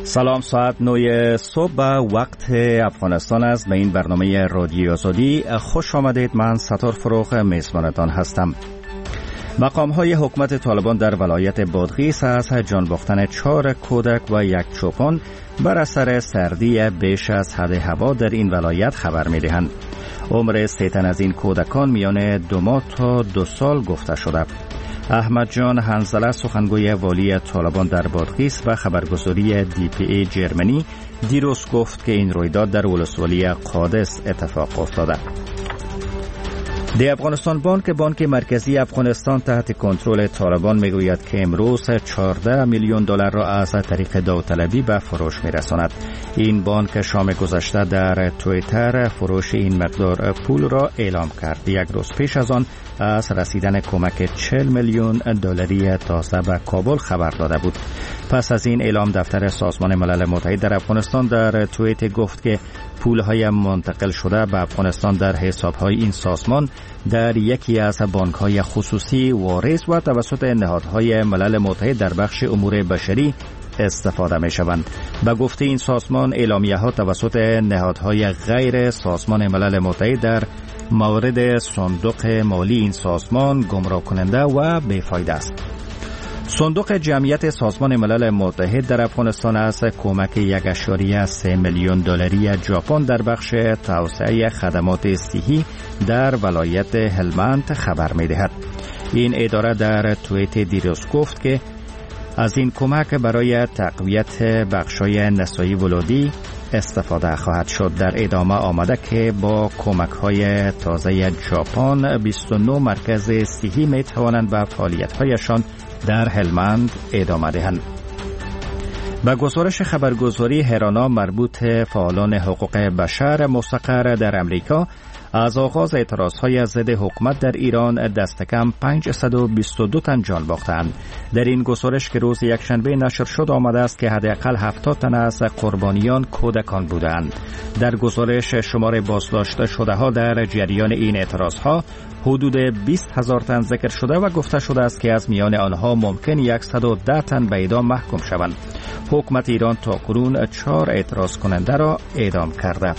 سلام، ساعت 9 صبح وقت افغانستان است. به این برنامه رادیو آزادی خوش آمدید. من ستار فروغ میزبانتان هستم. مقام‌های حکومت طالبان در ولایت بادغیس از جان باختن 4 کودک و 1 چوپان بر اثر سردی بیش از حد هوا در این ولایت خبر می‌دهند. عمر 3 تن از این کودکان میان 2 ماه تا 2 سال گفته شده. احمد جان حنظله، سخنگوی والی طالبان در بادغیس و خبرگزاری DPA جرمنی، دیروز گفت که این رویداد در ولسوالی قادس اتفاق افتاده. دی افغانستان بانک مرکزی افغانستان تحت کنترل طالبان میگوید که امروز 14 میلیون دلار را از طریق داوطلبی به فروش میرساند. این بانک شام گذشته در توییتر فروش این مقدار پول را اعلام کرد. 1 روز پیش از آن از رسیدن کمک 40 میلیون دلاری تازه به کابل خبر داده بود. پس از این اعلام دفتر سازمان ملل متحد در افغانستان در توییت گفت که پول‌های منتقل شده به افغانستان در حساب‌های این سازمان در یکی از بانک‌های خصوصی واریز و توسط نهادهای ملل متحد در بخش امور بشری استفاده می‌شوند. به گفته این سازمان، اعلامیه‌ها توسط نهادهای غیر سازمان ملل متحد در مورد صندوق مالی این سازمان گمراه کننده و بیفایده است. صندوق جمعیت سازمان ملل متحد در افغانستان از کمک 1.3 میلیون دلاری ژاپن در بخش توسعه خدمات صحی در ولایت هلمند خبر می‌دهد. این اداره در توییت دیروز گفت که از این کمک برای تقویت بخش‌های نسایی ولادی استفاده خواهد شد. در ادامه آمده که با کمک‌های تازه ژاپن 29 مرکز صحی می‌توانند به فعالیت‌هایشان در هلمند ادامه دهند. به گزارش خبرگزاری هرانا مربوط فعالان حقوق بشر مستقر در امریکا، از آغاز اعتراضهای ضد حکومت در ایران دست کم 522 تن جان باختند. در این گزارش که روز یکشنبه نشر شد آمده است که حداقل 70 تن از قربانیان کودکان بودند. در گزارش شمار بازداشته شده ها در جریان این اعتراضها حدود 20,000 تن ذکر شده و گفته شده است که از میان آنها ممکن 110 تن به اعدام محکوم شوند. حکومت ایران تاکنون 4 اعتراض کننده را اعدام کرده.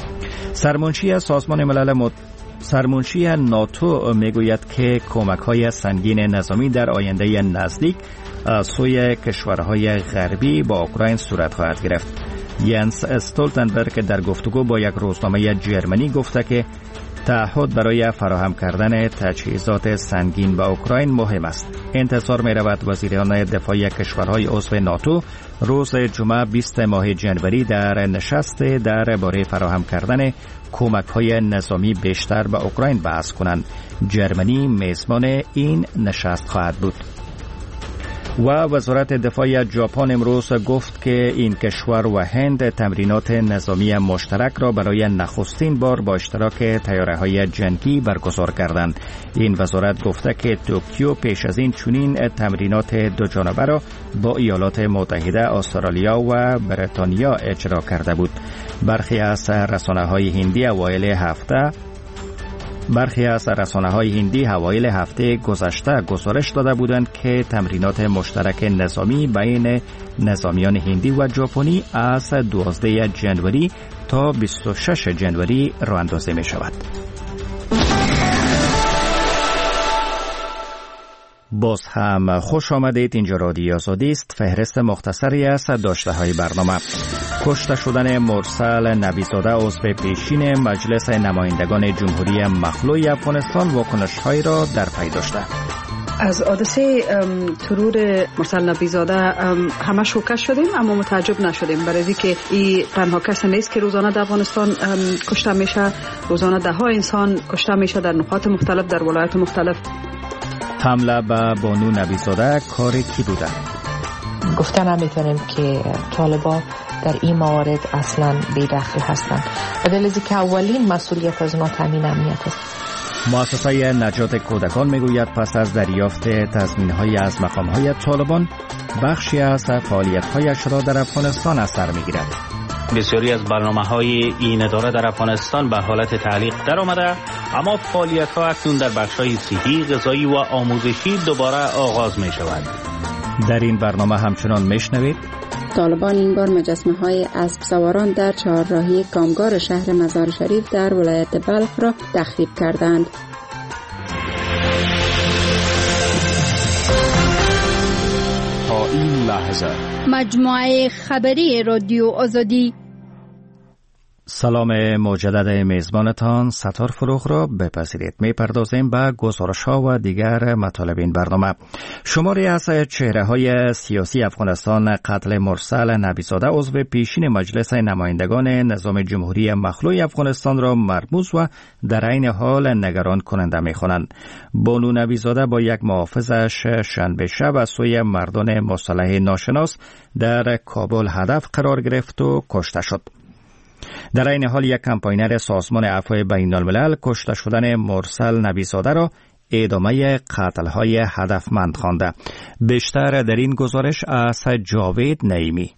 سرمنشی ناتو میگوید که کمک‌های سنگین نظامی در آینده نزدیک از سوی کشورهای غربی با اوکراین صورت خواهد گرفت. ینس استولتنبرگ در گفتگو با یک روزنامه جرمنی گفته که تعهد برای فراهم کردن تجهیزات سنگین به اوکراین مهم است. انتظار می رود وزیران دفاعی کشورهای عضو ناتو روز جمعه 20 ماه جنوری در نشست درباره فراهم کردن کمک‌های نظامی بیشتر به اوکراین بحث کنند. جرمنی میزبان این نشست خواهد بود. و وزارت دفاع ژاپن امروز گفت که این کشور و هند تمرینات نظامی مشترک را برای نخستین بار با اشتراک طیاره‌های جنگی برگزار کردند. این وزارت گفته که توکیو پیش از این چنین تمرینات دو جانبه را با ایالات متحده، استرالیا و بریتانیا اجرا کرده بود. برخی از رسانه‌های هندی حوایل هفته گذشته گزارش داده بودند که تمرینات مشترک نظامی بین نظامیان هندی و ژاپنی از 12 جنوری تا 26 جنوری راه اندازی می شود. باز هم خوش آمدید. اینجا رادیو آزادی است. فهرست مختصری از داشته‌های برنامه: کشته شدن مرسل نبی‌زاده عضو پیشین مجلس نمایندگان جمهوری مخلوع افغانستان واکنش‌هایی را در پی داشته. از حادثه ترور مرسل نبی‌زاده همه شوکه شدیم اما متعجب نشدیم، برای اینکه این تنها کسی نیست که روزانه در افغانستان کشته میشه. روزانه ده ها انسان کشته میشه در نقاط مختلف، در ولایات مختلف. حمله به بانو نبی‌زاده کار کی بوده؟ گفتن نمیتونیم که طالبان در این موارد اصلا بی‌دخل هستند. به دلیل که اولین مسئولیت از ما تامین امنیت است. مؤسسه نجات کودکان میگوید پس از دریافت تضمین‌های از مقام‌های طالبان، بخشی از فعالیت‌هایش را در افغانستان از سر می‌گیرد. بسیاری از برنامه‌های این اداره در افغانستان به حالت تعلیق در آمده، اما فعالیت‌ها اکنون در بخش‌های صحی، غذایی و آموزشی دوباره آغاز می‌شود. در این برنامه همچنان میشنوید طالبان این بار مجسمه‌های اسب سواران در چهارراهی کامگار شهر مزار شریف در ولایت بلخ را تخریب کردند. تا این لحظه مجموعه خبری رادیو آزادی. سلام مجدد میزبانتان ستار فروغ را بپذیرید. میپردازیم به گزارش ها و دیگر مطالب این برنامه. شماری از چهره های سیاسی افغانستان قتل مرسل نبیزاده عضو پیشین مجلس نمایندگان نظام جمهوری مخلوع افغانستان را مرموز و در عین حال نگران کننده می‌خوانند. بانو نبیزاده با یک محافظش شنبه شب از سوی مردان مسلح ناشناس در کابل هدف قرار گرفت و کشته شد. در این حال یک کمپاینر سازمان عفو بین الملل کشته شدن مرسل نبیزاده را ادامه قتل‌های هدفمند خوانده. بیشتر در این گزارش از جاوید نعیمی.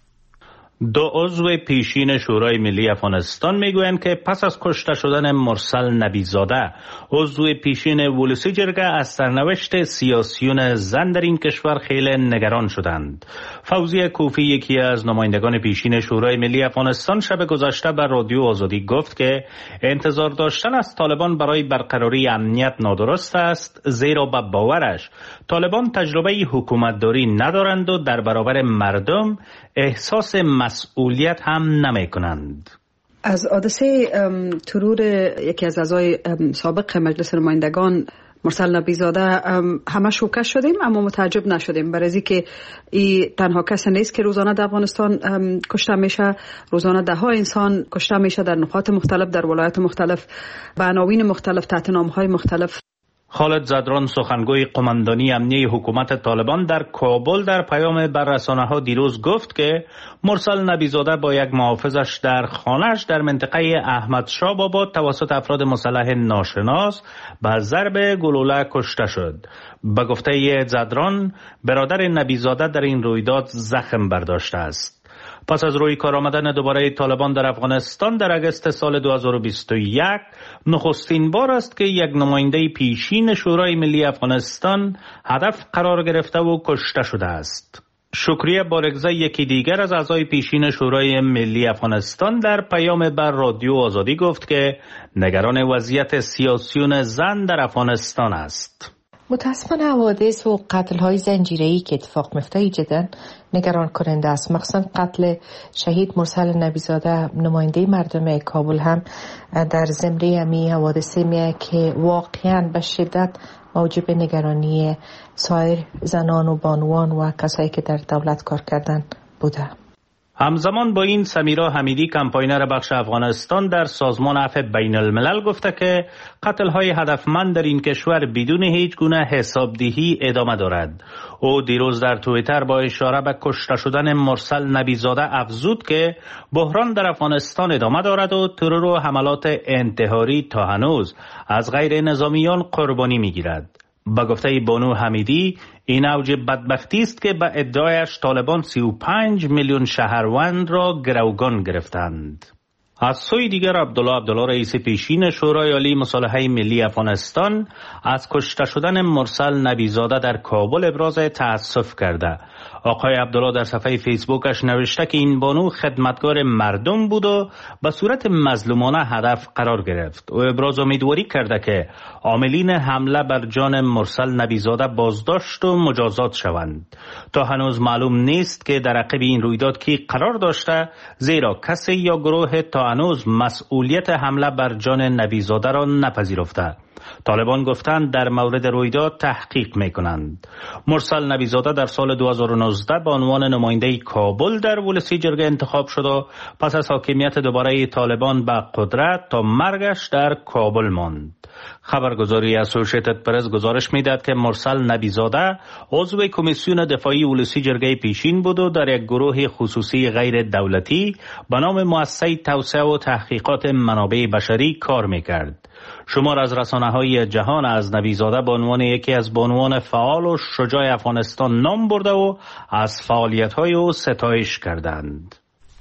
دو عضو پیشین شورای ملی افغانستان میگویند که پس از کشته شدن مرسل نبیزاده عضو پیشین ولسی جرگه از سرنوشت سیاسیون زن در این کشور خیلی نگران شدند. فوزیه کوفی یکی از نمایندگان پیشین شورای ملی افغانستان شب گذشته بر رادیو آزادی گفت که انتظار داشتن از طالبان برای برقراری امنیت نادرست است، زیرا به باورش طالبان تجربه حکومتداری ندارند و در برابر مردم احساس مسئولیت هم نمی کنند. از حادثه ترور یکی از اعضای سابق مجلس نمایندگان مرسل نبیزاده همه شوکه شدیم، اما متعجب نشدیم، برای اینکه این تنها کس نیست که روزانه در افغانستان کشته میشه. روزانه ده ها انسان کشته میشه در نقاط مختلف، در ولایات مختلف، به عناوین مختلف، تحت نام‌های مختلف. خالد زدران سخنگوی قماندانی امنیه حکومت طالبان در کابل در پیام بر رسانه‌ها دیروز گفت که مرسل نبیزاده با یک محافظش در خانه‌اش در منطقه احمدشاه باباد توسط افراد مسلح ناشناس به ضرب گلوله کشته شد. به گفته زدران برادر نبیزاده در این رویداد زخم برداشته است. پس از روی کار آمدن دوباره طالبان در افغانستان در اگست سال 2021 نخستین بار است که یک نماینده پیشین شورای ملی افغانستان هدف قرار گرفته و کشته شده است. شکریه بارگزای یکی دیگر از اعضای پیشین شورای ملی افغانستان در پیام بر رادیو آزادی گفت که نگران وضعیت سیاسیون زن در افغانستان است. متاسفانه حوادث و قتل‌های زنجیره‌ای که اتفاق میفته جدا نگران کننده است. مخصوصا قتل شهید مرسل نبیزاده نماینده مردم کابل هم در زمره امی حوادثی میه که واقعا به شدت موجب نگرانی سایر زنان و بانوان و کسایی که در دولت کار کردن بوده. همزمان با این سمیرا حمیدی کمپاینر بخش افغانستان در سازمان عفو بین الملل گفته که قتل‌های هدفمند در این کشور بدون هیچ گونه حسابدهی ادامه دارد. او دیروز در توییتر با اشاره به کشته شدن مرسل نبیزاده افزود که بحران در افغانستان ادامه دارد و ترور و حملات انتحاری تا هنوز از غیر نظامیان قربانی می‌گیرد. با گفته بانو حمیدی این اوج بدبختی است که به ادعایش طالبان 35 میلیون شهروند را گروگان گرفتند. از سوی دیگر عبدالله رئیس پیشین شورای عالی مصالحه ملی افغانستان از کشته شدن مرسل نبیزاده در کابل ابراز تأسف کرده. آقای عبدالله در صفحه فیسبوکش نوشته که این بانو خدمتگار مردم بود و به صورت مظلومانه هدف قرار گرفت. او ابراز امیدواری کرده که عاملین حمله بر جان مرسل نبیزاده بازداشت و مجازات شوند. تا هنوز معلوم نیست که در عقب این رویداد کی قرار داشته، زیرا کسی یا گروه تا هنوز مسئولیت حمله بر جان نبیزاده را نپذیرفته. طالبان گفتند در مورد رویداد تحقیق میکنند. مرسل نبیزاده در سال 2019 به عنوان نماینده کابل در ولسی جرگه انتخاب شد و پس از حاکمیت دوباره طالبان به قدرت تا مرگش در کابل ماند. خبرگزاری اسوسییتد پرس گزارش میداد که مرسل نبیزاده عضو کمیسیون دفاعی ولسی جرگه پیشین بود و در یک گروه خصوصی غیر دولتی به نام مؤسسه توسعه و تحقیقات منابع بشری کار میکرد. شمار از رسانه‌های جهان از نبیزاده به عنوان یکی از بانوان فعال و شجاع افغانستان نام برده و از فعالیت‌های او ستایش کردند.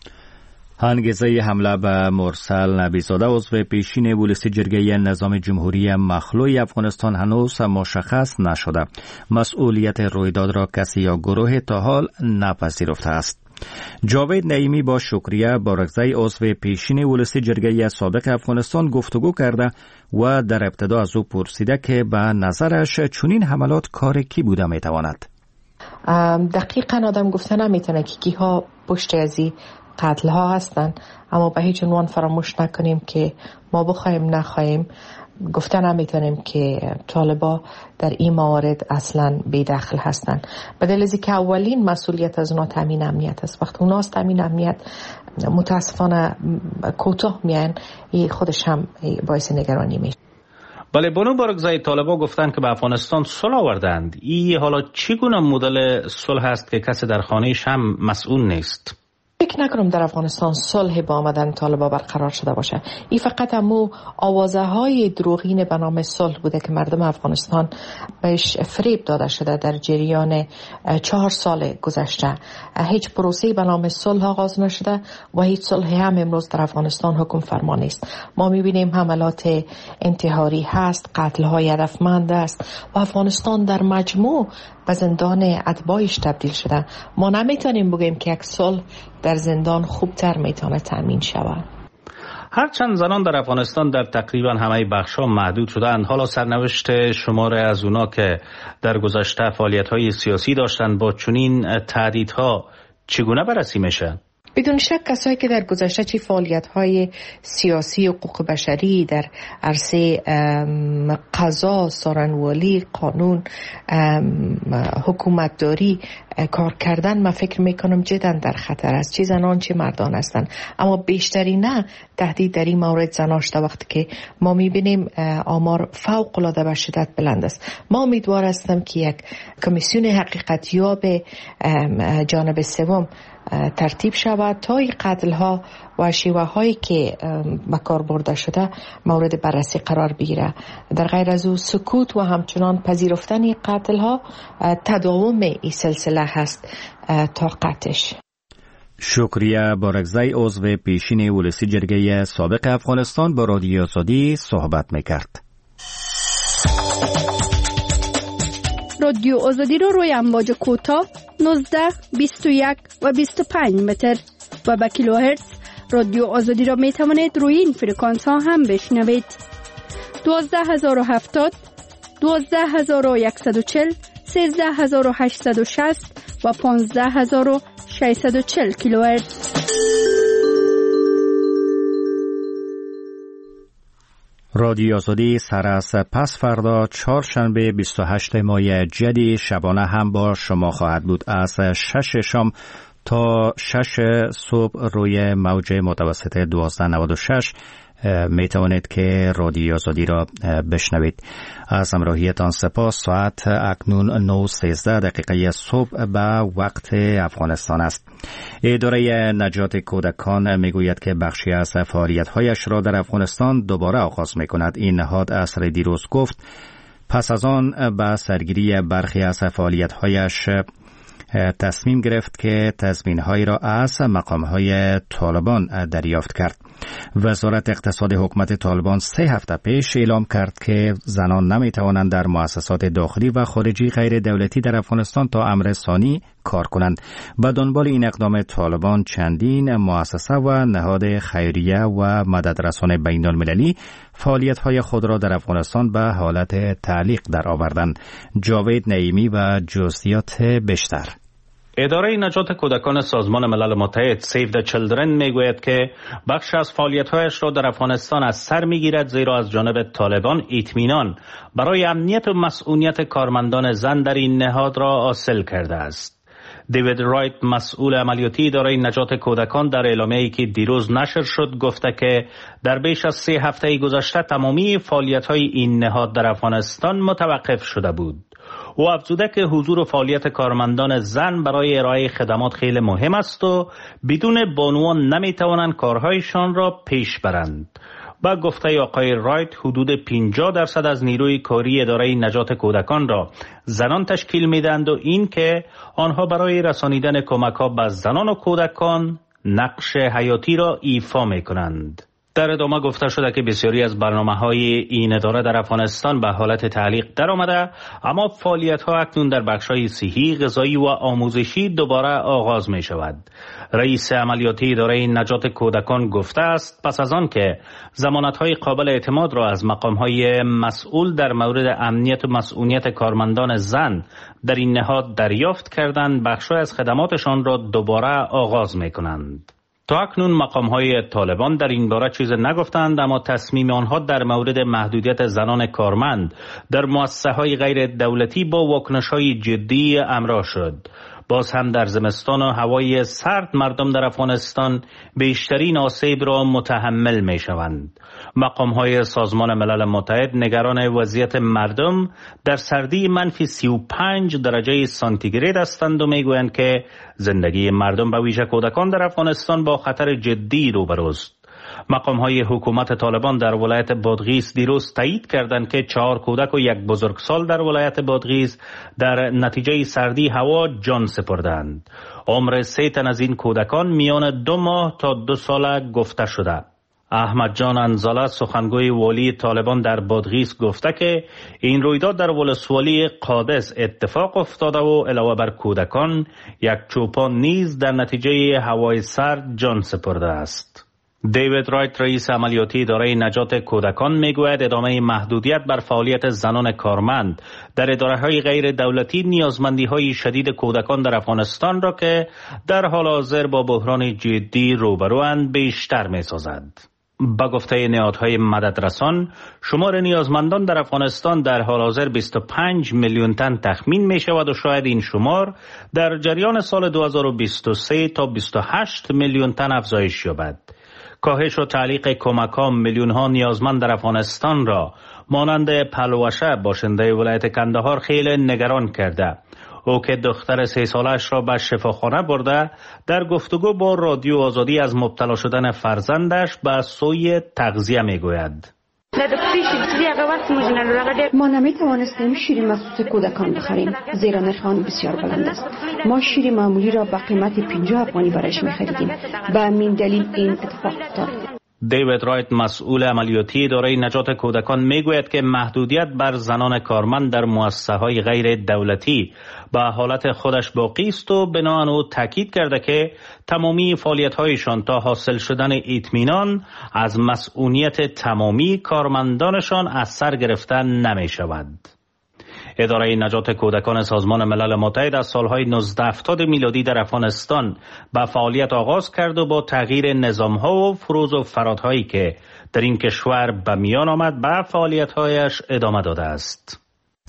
انگیزه حمله به مرسل نبیزاده عضو پیشین ولسی جرگه نظام جمهوری مخلوع افغانستان هنوز مشخص نشده. مسئولیت رویداد را کسی یا گروه تا حال نپذیرفته است. جاوید نعیمی با شکریه بارکزی عضو پیشین ولسی جرگه سابق افغانستان گفتگو کرده و در ابتدا از او پرسیده که به نظرش چنین حملات کار کی بوده میتواند؟ دقیقاً آدم گفتن نمیتونه که کیها پشت ازی قتل ها هستن، اما به هیچ عنوان فراموش نکنیم که ما بخوایم نخوایم گفتن نمیتونیم که طالبا در این موارد اصلا بی‌دخل هستن. به دلیل اینکه اولین مسئولیت از اونا تامین امنیت است. وقتی اونا تامین امنیت متاسفانه کوتاه میان، این خودش هم باعث نگرانی میشه. بله، بانو بارکزی، طالبا گفتن که به افغانستان صلح آوردند. این حالا چگونه مدل صلح است که کسی در خانه‌اش هم مسئول نیست؟ فکر نکنم در افغانستان صلح با آمدن طالبا برقرار شده باشه. این فقط همو آوازه های دروغین به نام صلح بوده که مردم افغانستان بهش فریب داده شده. در جریان 4 سال گذشته هیچ پروسه‌ای به نام صلح آغاز نشده و هیچ صلحی هم امروز در افغانستان حکم فرما نیست. ما میبینیم حملات انتحاری هست، قتل های هدفمند است و افغانستان در مجموع به زندان اتباعش تبدیل شده. ما نمیتونیم بگیم که یک صلح در زندان خوبتر میتونه تامین شود. هرچند زنان در افغانستان در تقریبا همه بخش‌ها محدود شدند، حالا سرنوشت شماره از اونا که در گذشته فعالیت‌های سیاسی داشتند با چنین تهدیدها چگونه بررسی میشه؟ بدون شک کسایی که در گذشته چه فعالیت‌های سیاسی و حقوق بشری در عرصه قضا، سارنوالی، قانون، حکومتداری کار کردن، من فکر میکنم جدا در خطر است، چه زنان چه مردان هستند. اما بیشتری نه تهدید در این مورد زناشته، وقتی که ما میبینیم آمار فوق العاده به شدت بلند است. ما امیدوار هستم که یک کمیسیون حقیقتیاب جانب سوم ترتیب شود تا این قتل ها و شیوه هایی که به کار برده شده مورد بررسی قرار بگیره. در غیر از او سکوت و همچنان پذیرفتن این قتل ها تداوم این سلسله هست تا قطعش. شکریه بارکزی عضو پیشین ولسی جرگه سابق افغانستان با رادیو آزادی صحبت میکرد. رادیو آزادی رو روی امواج کوتاه 19, 21 و 25 متر و به کیلوهرتز رادیو آزادی را می توانید روی این فرکانس ها هم بشنوید. 12070, 12140, 13860 و 15640 کیلوهرتز. رادیو آزادی سر از پس فردا چهارشنبه 28 ماه جدی شبانه هم با شما خواهد بود. از 6 شام تا 6 صبح روی موج متوسط 1296 می توانید که رادیو آزادی را بشنوید. از همراهیتان سپاس. ساعت اکنون 9:13 صبح به وقت افغانستان است. اداره نجات کودکان می گوید که بخشی از فعالیت‌هایش را در افغانستان دوباره آغاز می کند. این نهاد عصر دیروز گفت پس از آن به سرگیری برخی از فعالیت‌هایش تصمیم گرفت که تضمین‌هایی را از مقام‌های طالبان دریافت کرد. وزارت اقتصاد حکومت طالبان 3 هفته پیش اعلام کرد که زنان نمی‌توانند در مؤسسات داخلی و خارجی غیر دولتی در افغانستان تا امر ثانی کار کنند. به دنبال این اقدام طالبان چندین مؤسسه و نهاد خیریه و مددرسان بین‌المللی فعالیت‌های خود را در افغانستان به حالت تعلیق درآوردند. جاوید نعیمی و جزئیات بیشتر. اداره نجات کودکان سازمان ملل متحد سیو د چیلدرن میگوید که بخش از فعالیت‌هایش را در افغانستان از سر میگیرد، زیرا از جانب طالبان اطمینان برای امنیت و مسئولیت کارمندان زن در این نهاد را حاصل کرده است. دیوید رایت، مسئول عملیاتی اداره نجات کودکان، در اعلامیه‌ای که دیروز نشر شد گفته که در بیش از 3 هفته گذشته تمامی فعالیت‌های این نهاد در افغانستان متوقف شده بود. او افزوده که حضور و فعالیت کارمندان زن برای ارائه خدمات خیلی مهم است و بدون بانوان نمیتوانند کارهایشان را پیش برند. با گفته آقای رایت، حدود 50% از نیروی کاری اداره نجات کودکان را زنان تشکیل میدهند و این که آنها برای رسانیدن کمک‌ها به زنان و کودکان نقش حیاتی را ایفا میکنند. در ادامه گفته شده که بسیاری از برنامه‌های این اداره در افغانستان به حالت تعلیق در آمده، اما فعالیت‌ها اکنون در بخش‌های صحی، غذایی و آموزشی دوباره آغاز می‌شود. رئیس عملیاتی اداره نجات کودکان گفته است پس از آن که ضمانت‌های قابل اعتماد را از مقام‌های مسئول در مورد امنیت و مسئولیت کارمندان زن در این نهاد دریافت کردند، بخش‌های از خدماتشان را دوباره آغاز می‌کنند. تا اکنون مقام‌های طالبان در این باره چیز نگفتند، اما تصمیم آنها در مورد محدودیت زنان کارمند در مؤسسه‌های غیر دولتی با واکنش‌های جدی همراه شد. باز هم در زمستان و هوای سرد مردم در افغانستان بیشترین آسیب را متحمل می‌شوند. مقام‌های سازمان ملل متحد نگران وضعیت مردم در سردی منفی 35 درجه سانتیگراد هستند و میگویند که زندگی مردم به ویژه کودکان در افغانستان با خطر جدی روبروست. مقام‌های حکومت طالبان در ولایت بادغیس دیروز تایید کردند که 4 کودک و 1 بزرگسال در ولایت بادغیس در نتیجه سردی هوا جان سپردند. عمر 3 تن از این کودکان میان 2 ماه تا 2 سال گفته شده. احمد جان انزاله سخنگوی والی طالبان در بادغیس گفته که این رویداد در ولسوالی قادس اتفاق افتاده و علاوه بر کودکان 1 چوپان نیز در نتیجه هوای سرد جان سپرده است. دیوید رایت رئیس عملیاتی اداره نجات کودکان میگوید ادامه محدودیت بر فعالیت زنان کارمند در اداره‌های غیر دولتی نیازمندی‌های شدید کودکان در افغانستان را که در حال حاضر با بحران جدی روبروند بیشتر می‌سازد. با گفته نهادهای مددرسان شمار نیازمندان در افغانستان در حال حاضر 25 میلیون تن تخمین می شود و شاید این شمار در جریان سال 2023 تا 28 میلیون تن افزایش یابد. کاهش و تعلیق کمک‌ها میلیون‌ها نیازمند در افغانستان را مانند پلوشه باشنده ولایت کندهار خیلی نگران کرده. او که دختر 3 سالش را به شفاخانه برده در گفتگو با رادیو آزادی از مبتلا شدن فرزندش به سوی تغذیه میگوید. ما نمی توانستیم شیر مخصوص کودکان بخریم زیرا نرخ آن بسیار بلند است. ما شیر معمولی را به قیمت 50 افغانی برایش می خریدیم. به همین دلیل این اتفاق افتاد. دیوید رایت مسئول عملیاتی اداره نجات کودکان میگوید که محدودیت بر زنان کارمند در مؤسسه‌های غیر دولتی به حالت خودش باقی است و بنابراین او تاکید کرده که تمامی فعالیت‌هایشان تا حاصل شدن اطمینان از مسئولیت تمامی کارمندانشان از سر گرفته نمی‌شود. اداره نجات کودکان سازمان ملل متحد از سالهای 1970 میلادی در افغانستان به فعالیت آغاز کرد و با تغییر نظام‌ها و فروز و فرادهایی که در این کشور به میان آمد به فعالیت‌هایش ادامه داده است.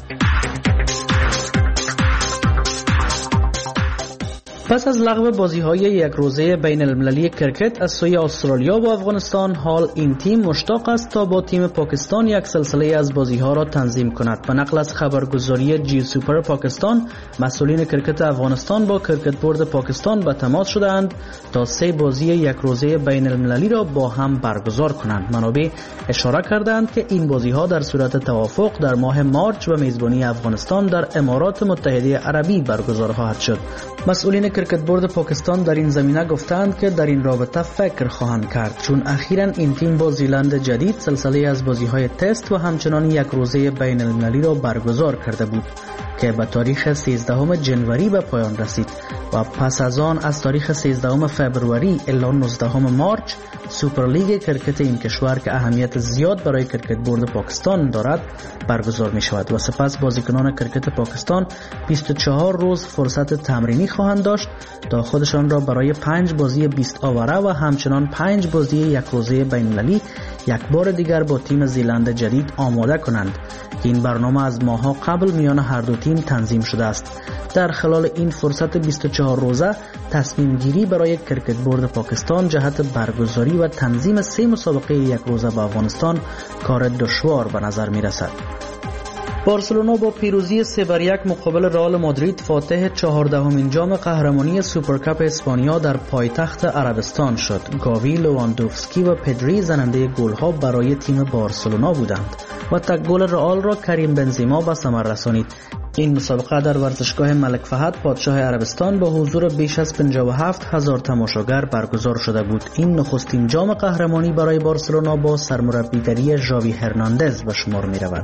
پس از لغو بازی‌های یک روزه بین المللی کرکت از سوی استرالیا و افغانستان، حال این تیم مشتاق است تا با تیم پاکستان یک سلسله از بازی‌ها را تنظیم کند. به نقل از خبرگزاری جی سوپر پاکستان، مسئولین کرکت افغانستان با کرکت بورد پاکستان به تماس شدند تا 3 بازی یک روزه بین المللی را با هم برگزار کنند. منابع اشاره کردند که این بازی‌ها در صورت توافق در ماه مارچ و میزبانی افغانستان در امارات متحده عربی برگزار خواهد شد. مسئولین کرکت بورد پاکستان در این زمینه گفتند که در این رابطه فکر خواهند کرد، چون اخیراً این تیم با زیلند جدید سلسله از بازی‌های تست و همچنان یک روزه بین المللی را برگزار کرده بود که به تاریخ 13 جنوری به پایان رسید و پس از آن از تاریخ 13 فوریه الی 19 مارچ سوپرلیگ کرکت این کشور که اهمیت زیاد برای کرکت بورد پاکستان دارد برگزار می شود و سپس بازیکنان کرکت پاکستان 24 روز فرصت تمرینی خواهند داشت تا خودشان را برای 5 بازی 20 آوره و همچنان 5 بازی یک روزه بین المللی یک بار دیگر با تیم زیلند جدید آماده کنند. این برنامه از ماه‌ها قبل میان هر دو تیم تنظیم شده است. در خلال این فرصت 24 روزه تصمیم گیری برای کرکت بورد پاکستان جهت برگزاری و تنظیم 3 مسابقه یک روزه با افغانستان کار دشوار به نظر می رسد. بارسلونا با پیروزی 3-1 مقابل رئال مادرید فاتح 14مین جام قهرمانی سوپرکاپ اسپانیا در پایتخت عربستان شد. گاوی، لواندوفسکی و پدری زننده گل‌ها برای تیم بارسلونا بودند و تک گل رئال را کریم بنزیما به ثمر رسانید. این مسابقه در ورزشگاه ملک فهد پادشاه عربستان با حضور بیش از 57,000 تماشاگر برگزار شده بود. این نخستین جام قهرمانی برای بارسلونا با سرمربیگری ژاوی هرناندز به شمار می رود.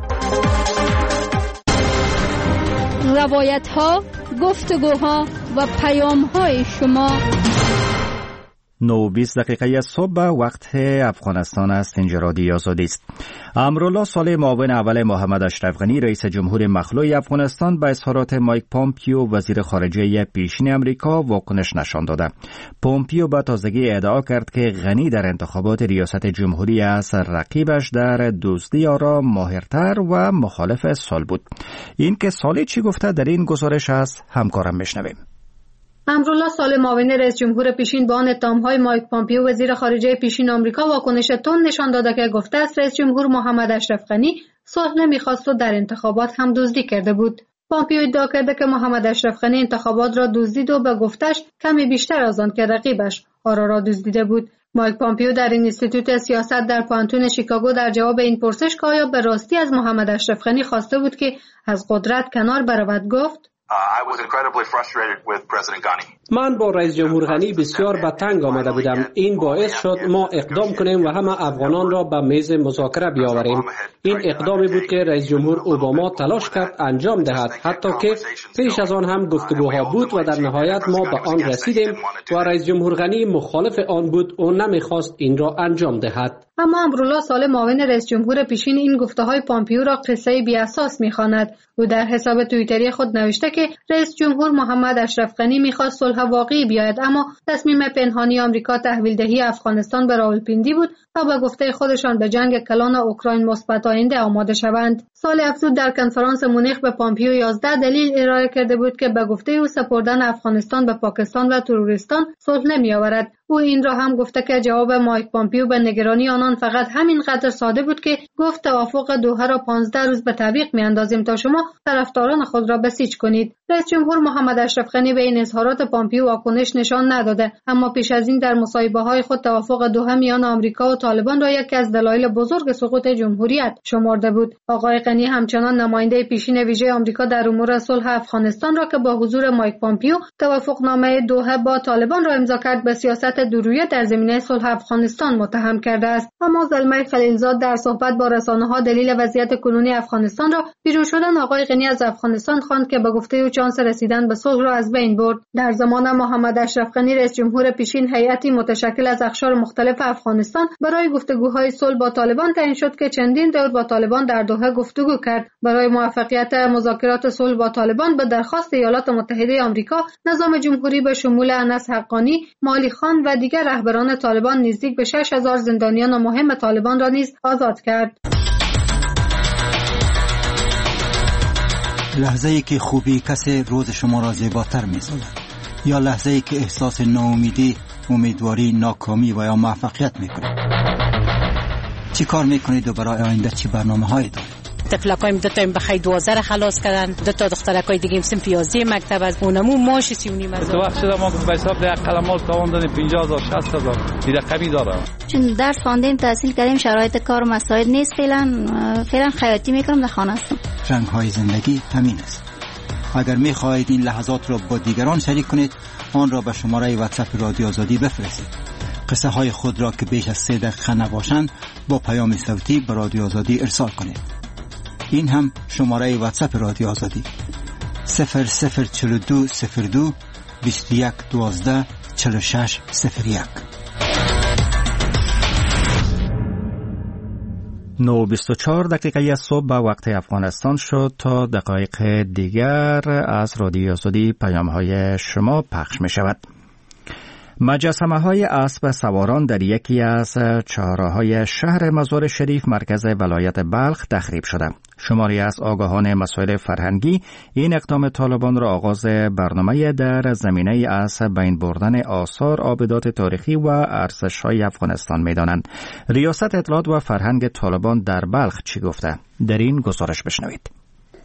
روایت ها، گفتگوها و پیام های شما 9:20 صبح وقت افغانستان است. اینجا رادیو آزادی است. امرالله صالح معاون اول محمد اشرف غنی رئیس جمهور مخلوع افغانستان به اظهارات مایک پومپیو وزیر خارجه پیشین امریکا واکنش نشان داده. پومپیو به تازگی ادعا کرد که غنی در انتخابات ریاست جمهوری از رقیبش در دزدی آرا ماهرتر و مخالف صلح بود. این که صالح چی گفته در این گزارش است همکارم بشنویم. امرالله صالح معاون رئیس جمهور پیشین به آن اتهام‌های مایک پومپیو وزیر خارجه پیشین آمریکا واکنش تند نشان داده که گفته است رئیس جمهور محمد اشرف غنی صلح نمی‌خواست و در انتخابات هم دزدی کرده بود. پومپیو ادعا کرده که محمد اشرف غنی انتخابات را دزدید و به گفتش کمی بیشتر از آن که رقیبش آرا را دزدیده بود. مایک پومپیو در اینستیتوت سیاست در پانتون شیکاگو در جواب این پرسش که آیا به راستی از محمد اشرف غنی خواسته بود که از قدرت کنار برود گفت: من با رئیس جمهور غنی بسیار به تنگ آمده بودم. این باعث شد ما اقدام کنیم و همه افغانان را به میز مذاکره بیاوریم. این اقدامی بود که رئیس جمهور اوباما تلاش کرد انجام دهد، حتی که پیش از آن هم گفتگوها بود و در نهایت ما به آن رسیدیم و رئیس جمهور غنی مخالف آن بود و نمیخواست این را انجام دهد. اما امرالله صالح معاون رئیس جمهور پیشین این گفته‌های پومپیو را قصه بی اساس می‌خواند. او در حساب توییتری خود نوشته که رئیس جمهور محمد اشرف غنی می‌خواست صلح واقعی بیاید، اما تصمیم پنهانی آمریکا تحویل دهی افغانستان به راولپیندی بود تا به گفته خودشان به جنگ کلان اوکراین مثبت آینده آماده شوند. سال افزود در کنفرانس مونیخ به پومپیو 11 دلیل ارائه کرده بود که به گفته او سپردن افغانستان به پاکستان و تروریستان صلح نمی‌آورد. او این را هم گفته که جواب مایک پومپیو به نگرانی آنان فقط همین قدر ساده بود که گفت توافق دوحه را 15 روز به تعویق می‌اندازیم تا شما طرفداران خود را بسیج کنید. رئیس جمهور محمد اشرف غنی به این اظهارات پومپیو واکنش نشان نداده، اما پیش از این در مصاحبه‌های خود توافق دوحه میان آمریکا و طالبان را یکی از دلایل بزرگ سقوط جمهوریت شمرده بود. آقای غنی همچنان نماینده پیشین ویژه آمریکا در امور صلح افغانستان را که با حضور مایک پومپیو توافقنامه دوحه با طالبان را امضا کرد به سیاست دورویه در زمینه صلح افغانستان متهم کرده است. اما زلمه خلیلزاد در صحبت با رسانه‌ها دلیل وضعیت کنونی افغانستان را بیرون شدن آقای غنی از افغانستان خواند که به گفته او شانس رسیدن به صلح را از بین برد. در زمان محمد اشرف غنی رئیس جمهور پیشین هیئتی متشکل از اقشار مختلف افغانستان برای گفتگوهای صلح با طالبان تعیین شد که چندین دور با طالبان در دوحه گفتگو کرد. برای موفقیت مذاکرات صلح با طالبان به درخواست ایالات متحده آمریکا نظام جمهوری به شمول انس حقانی، مالی خان و دیگر رهبران طالبان نزدیک به 6,000 زندانیان مهم طالبان را نیز آزاد کرد. لحظه‌ای که خوبی کسی روز شما را زیباتر می‌سازد، یا لحظه‌ای که احساس ناامیدی، امیدواری، ناکامی و یا موفقیت می‌کنید. چی کار می‌کنید و برای آینده چی برنامه‌هایی دارید؟ تفلکایم دو تا بخای 12 خلاص کردن، دو تا دخترکای دیگه سن 11 مکتب از اونمو ماش 39 از تو وقت شده ما به حساب ده قلمال تاوان دادیم 50,000 60,000 دیگه کمی داره. چون درس خواندیم تحصیل کردیم شرایط کار مساعد نیست، فعلا خیاطی میکنم در خانه هستم. رنگ‌های زندگی همین است. اگر می‌خواهید این لحظات را با دیگران شریک کنید، آن را به شماره واتساپ رادیو آزادی بفرستید. قصه های خود را که بیش از 3 دقیقه نباشند با پیام صوتی به رادیو آزادی ارسال کنید. این هم شماره واتساپ رادیو آزادی 0042 02 21 12 46 01. 9:24 صبح به وقت افغانستان شد. تا دقایق دیگر از رادیو آزادی پیام‌های شما پخش می شود. مجسمه‌های اسب سواران در یکی از چهارراه‌های شهر مزار شریف مرکز ولایت بلخ تخریب شده. شماری از آگاهان مسائل فرهنگی این اقدام طالبان را آغاز برنامه در زمینه از بین بردن آثار آبدات تاریخی و ارزش‌های افغانستان می‌دانند. ریاست اطلاعات و فرهنگ طالبان در بلخ چی گفته؟ در این گزارش بشنوید.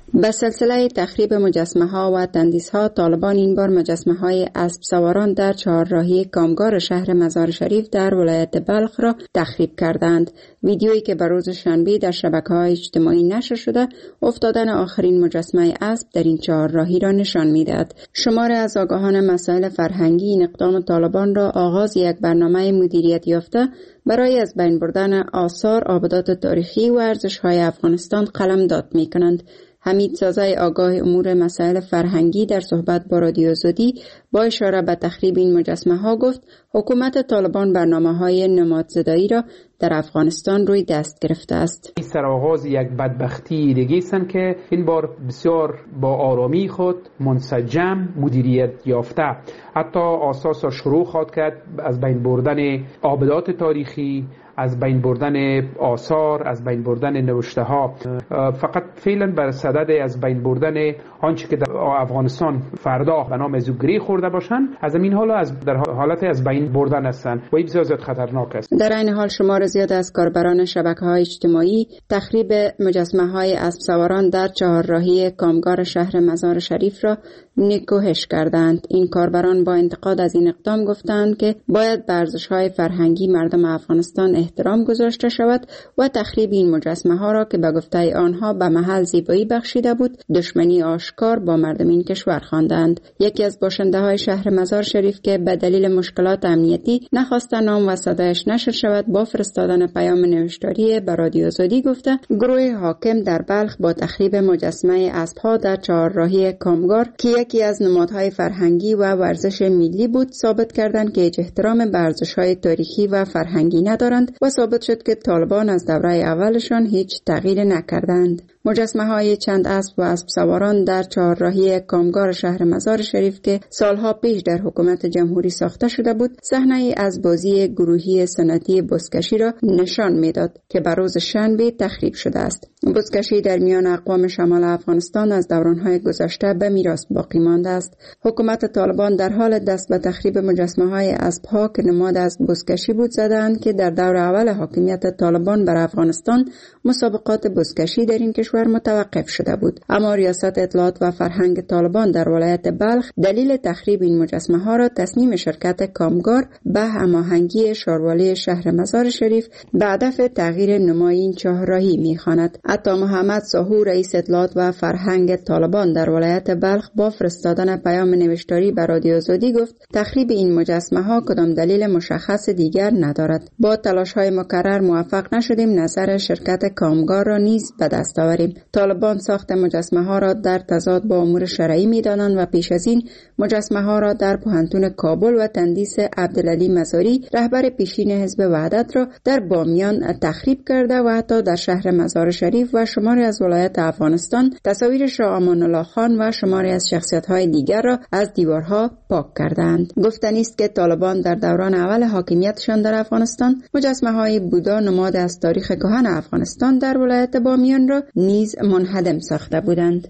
به سلسله تخریب مجسمه ها و تندیس ها، طالبان این بار مجسمه های اسب سواران در چهارراهی کامگار شهر مزار شریف در ولایت بلخ را تخریب کردند. ویدیویی که به روز شنبه در شبکه‌های اجتماعی نشر شده، افتادن آخرین مجسمه اسب در این چهارراهی را نشان می‌دهد. شماری از آگاهان مسائل فرهنگی این اقدام طالبان را آغاز یک برنامه مدیریت یافته برای از بین بردن آثار، آبادات تاریخی و ارزش‌های افغانستان قلمداد می‌کنند. حمید سازای آگاه امور مسائل فرهنگی در صحبت با رادیو آزادی با اشاره به تخریب این مجسمه ها گفت حکومت طالبان برنامه‌های نمادزدایی را در افغانستان روی دست گرفته است. این سرآغاز یک بدبختی دیگه است که این بار بسیار با آرامی خود منسجم مدیریت یافته، حتی اساس شروع خواهد کرد از بین بردن آبادات تاریخی، از بین بردن آثار، از بین بردن نوشته ها. فقط فعلا بر صدد از بین بردن آنچه که در افغانستان فردا به نام زوگری خورده باشند، از این حالا در حالت از بین بردن هستند و این بسیار خطرناک است. در این حال شمار زیاد از کاربران شبکه‌های اجتماعی تخریب مجسمه‌های اسب سواران در چهارراهی کامگار شهر مزار شریف را نکوهش کردند. این کاربران با انتقاد از این اقدام گفتند که باید به ارزش‌های فرهنگی مردم افغانستان احترام گذاشته شود و تخریب این مجسمه ها را که به گفته آنها به محل زیبایی بخشیده بود دشمنی آشکار با مردم این کشور خواندند. یکی از باشنده های شهر مزار شریف که به دلیل مشکلات امنیتی نخواسته نام و صدایش نشر شود با فرستادن پیام نوشتاری به رادیو آزادی گفته گروه حاکم در بلخ با تخریب مجسمه اسب‌ها در چهارراهی کامگار که یکی از نمادهای فرهنگی و ورزش ملی بود ثابت کردند که هیچ احترام به ارزش‌های تاریخی و فرهنگی ندارند و ثابت شد که طالبان از دوره اولشان هیچ تغییر نکردند. مجسمه های چند اسب و اسب سواران در چهارراهی کامگار شهر مزار شریف که سالها پیش در حکومت جمهوری ساخته شده بود، صحنه از بازی گروهی سنتی بزکشی را نشان میداد که بر روز شنبه تخریب شده است. بزکشی در میان اقوام شمال افغانستان از دورانهای گذشته به میراث باقی مانده است. حکومت طالبان در حال دست به تخریب مجسمه های اسب‌ها که نماد از بزکشی بود زدند که در دور اول حاکمیت طالبان بر افغانستان مسابقات بزکشی در این کشور متوقف شده بود. اما ریاست اطلاعات و فرهنگ طالبان در ولایت بلخ دلیل تخریب این مجسمه ها را تصمیم شرکت کامگار به هماهنگی شاروالی شهر مزار شریف به هدف تغییر نمای این چهارراهی می‌خواند. عطا محمد ساهو رئیس اطلاعات و فرهنگ طالبان در ولایت بلخ با فرستادن پیام نوشتاری به رادیو آزادی گفت تخریب این مجسمه ها کدام دلیل مشخص دیگر ندارد. با تلاش های مکرر موفق نشدیم نظر شرکت کامگار را نیز به دست آوریم. طالبان ساخت مجسمه ها را در تضاد با امور شرعی می‌دانند و پیش از این مجسمه ها را در پوهنتون کابل و تندیس عبدالعلی مزاری رهبر پیشین حزب وحدت را در بامیان تخریب کرده و حتی در شهر مزار شریف و شماری از ولایت افغانستان تصاویر شاه امان الله خان و شماری از شخصیت‌های دیگر را از دیوارها پاک کردند. گفتنی است که طالبان در دوران اول حاکمیتشان در افغانستان مجسمه‌های بودا نماد از تاریخ کهن افغانستان در ولایت بامیان را نیز منهدم ساخته بودند.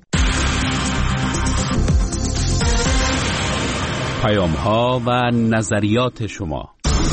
پیام‌ها و نظریات شما.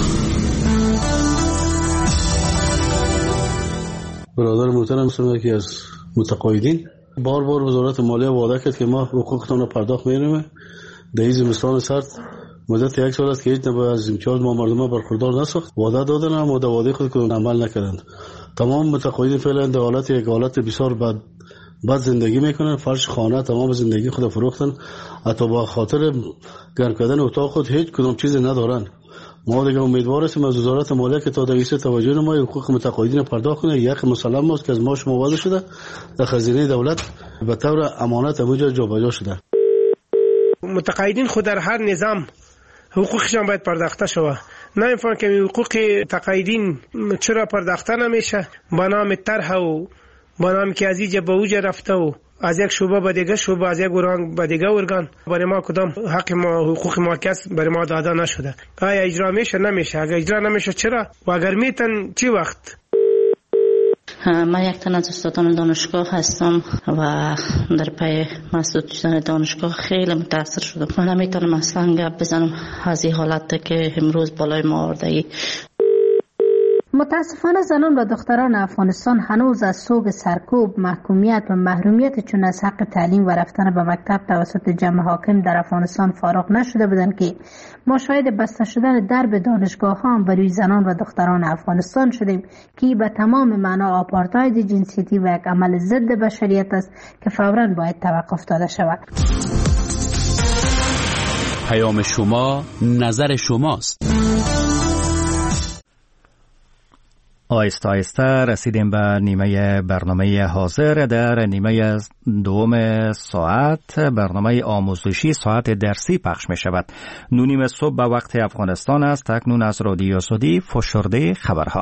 برادر محترم یکی از متقاعدین بار وزارت مالیه وعده کرد که ما حقوقتون رو پرداخت می‌کنیم. در این زمستان سرد مدت یک سال است که هیچ نوع از امتیاز ما مردم برخوردار نساخت. وعده دادن اما در وعده خود که عمل نکردند. تمام متقاعدین فعلا در حالت بسیار بد زندگی میکنن. فرش خانه تمام زندگی خود فروختن. حتی با خاطر گرم کردن اتاق خود هیچ کدام چیز ندارن. ما دیگه امیدوار هستیم از وزارت مالیه که تا دقیقه توجه نمای حقوق متقاعدین پرداخت کنه. یک مسلم است که از ماش موازه شده در خزینه دولت به طور امانت اونجا جابجا شده. متقاعدین خود در هر نظام حقوقشان باید پرداخته شود. نه اینفان که حقوق تقاعدین چرا پرداخته نمیشه با نام طرح و با نام که از اینجا به اوجا رفته و از یک شعبه به دیگه شعبه، از یک ارگان به دیگه ارگان برای ما کدام حق ما حقوق ما کس برای ما داده نشده. آیا اجرا میشه؟ نمیشه. اگر اجرا نمیشه چرا؟ و اگر میتن چی وقت؟ من یک تن از استادان دانشگاه هستم و در پی مسدود شدن دانشگاه خیلی متاثر شدم. من نمیتونم اصلا گپ بزنم از این حالت که امروز بالای ما آورده. متاسفانه زنان و دختران افغانستان هنوز از سوگ سرکوب، محکومیت و محرومیت چون از حق تعلیم و رفتن به مکتب توسط جمع حاکم در افغانستان فارغ نشده بودند که ما شاهد بسته شدن درب دانشگاه ها بروی زنان و دختران افغانستان شدیم که به تمام معنا آپارتاید جنسیتی و یک عمل ضد بشریت است که فوراً باید توقف داده شود. پیام شما، نظر شماست. آهسته آهسته رسیدیم به نیمه برنامه حاضر. در نیمه دوم ساعت برنامه آموزشی ساعت درسی پخش می شود. 9:30 صبح به وقت افغانستان است. اکنون از رادیو آزادی فشرده خبرها.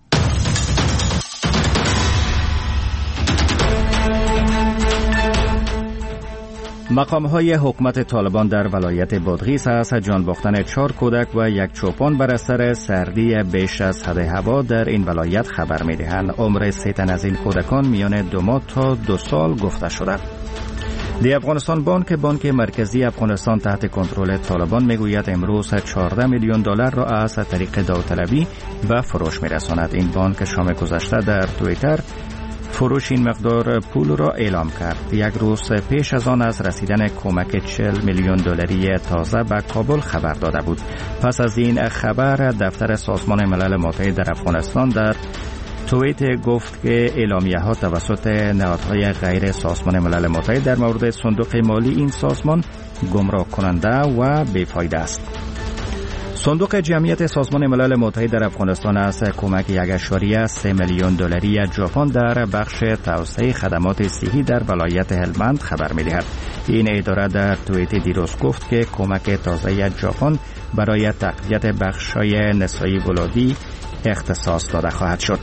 مقام‌های حکومت طالبان در ولایت بادغیس از جان باختن 4 کودک و 1 چوپان بر اثر سردی بیش از حد هوا در این ولایت خبر می‌دهند. عمر 3 تن از این کودکان میان 2 ماه تا 2 سال گفته شده. دی افغانستان بانک مرکزی افغانستان تحت کنترل طالبان میگوید امروز 14 میلیون دلار را از طریق داوطلبی به فروش می‌رساند. این بانک شام گذشته در توییتر فروش این مقدار پول را اعلام کرد. 1 روز پیش از آن از رسیدن کمک 40 میلیون دلاری تازه به کابل خبر داده بود. پس از این خبر دفتر سازمان ملل متحد در افغانستان در توییت گفت که اعلامیه ها توسط نهادهای غیر سازمان ملل متحد در مورد صندوق مالی این سازمان گمراه کننده و بیفایده است. صندوق جمعیت سازمان ملل متحد در افغانستان از کمک 1.3 میلیون دلاری ژاپن در بخش توسعه خدمات صحی در ولایت هلمند خبر می‌دهد. این اداره در توییت دیروز گفت که کمک تازه ژاپن برای تقویت بخش‌های نسایی ولادی اختصاص داده خواهد شد.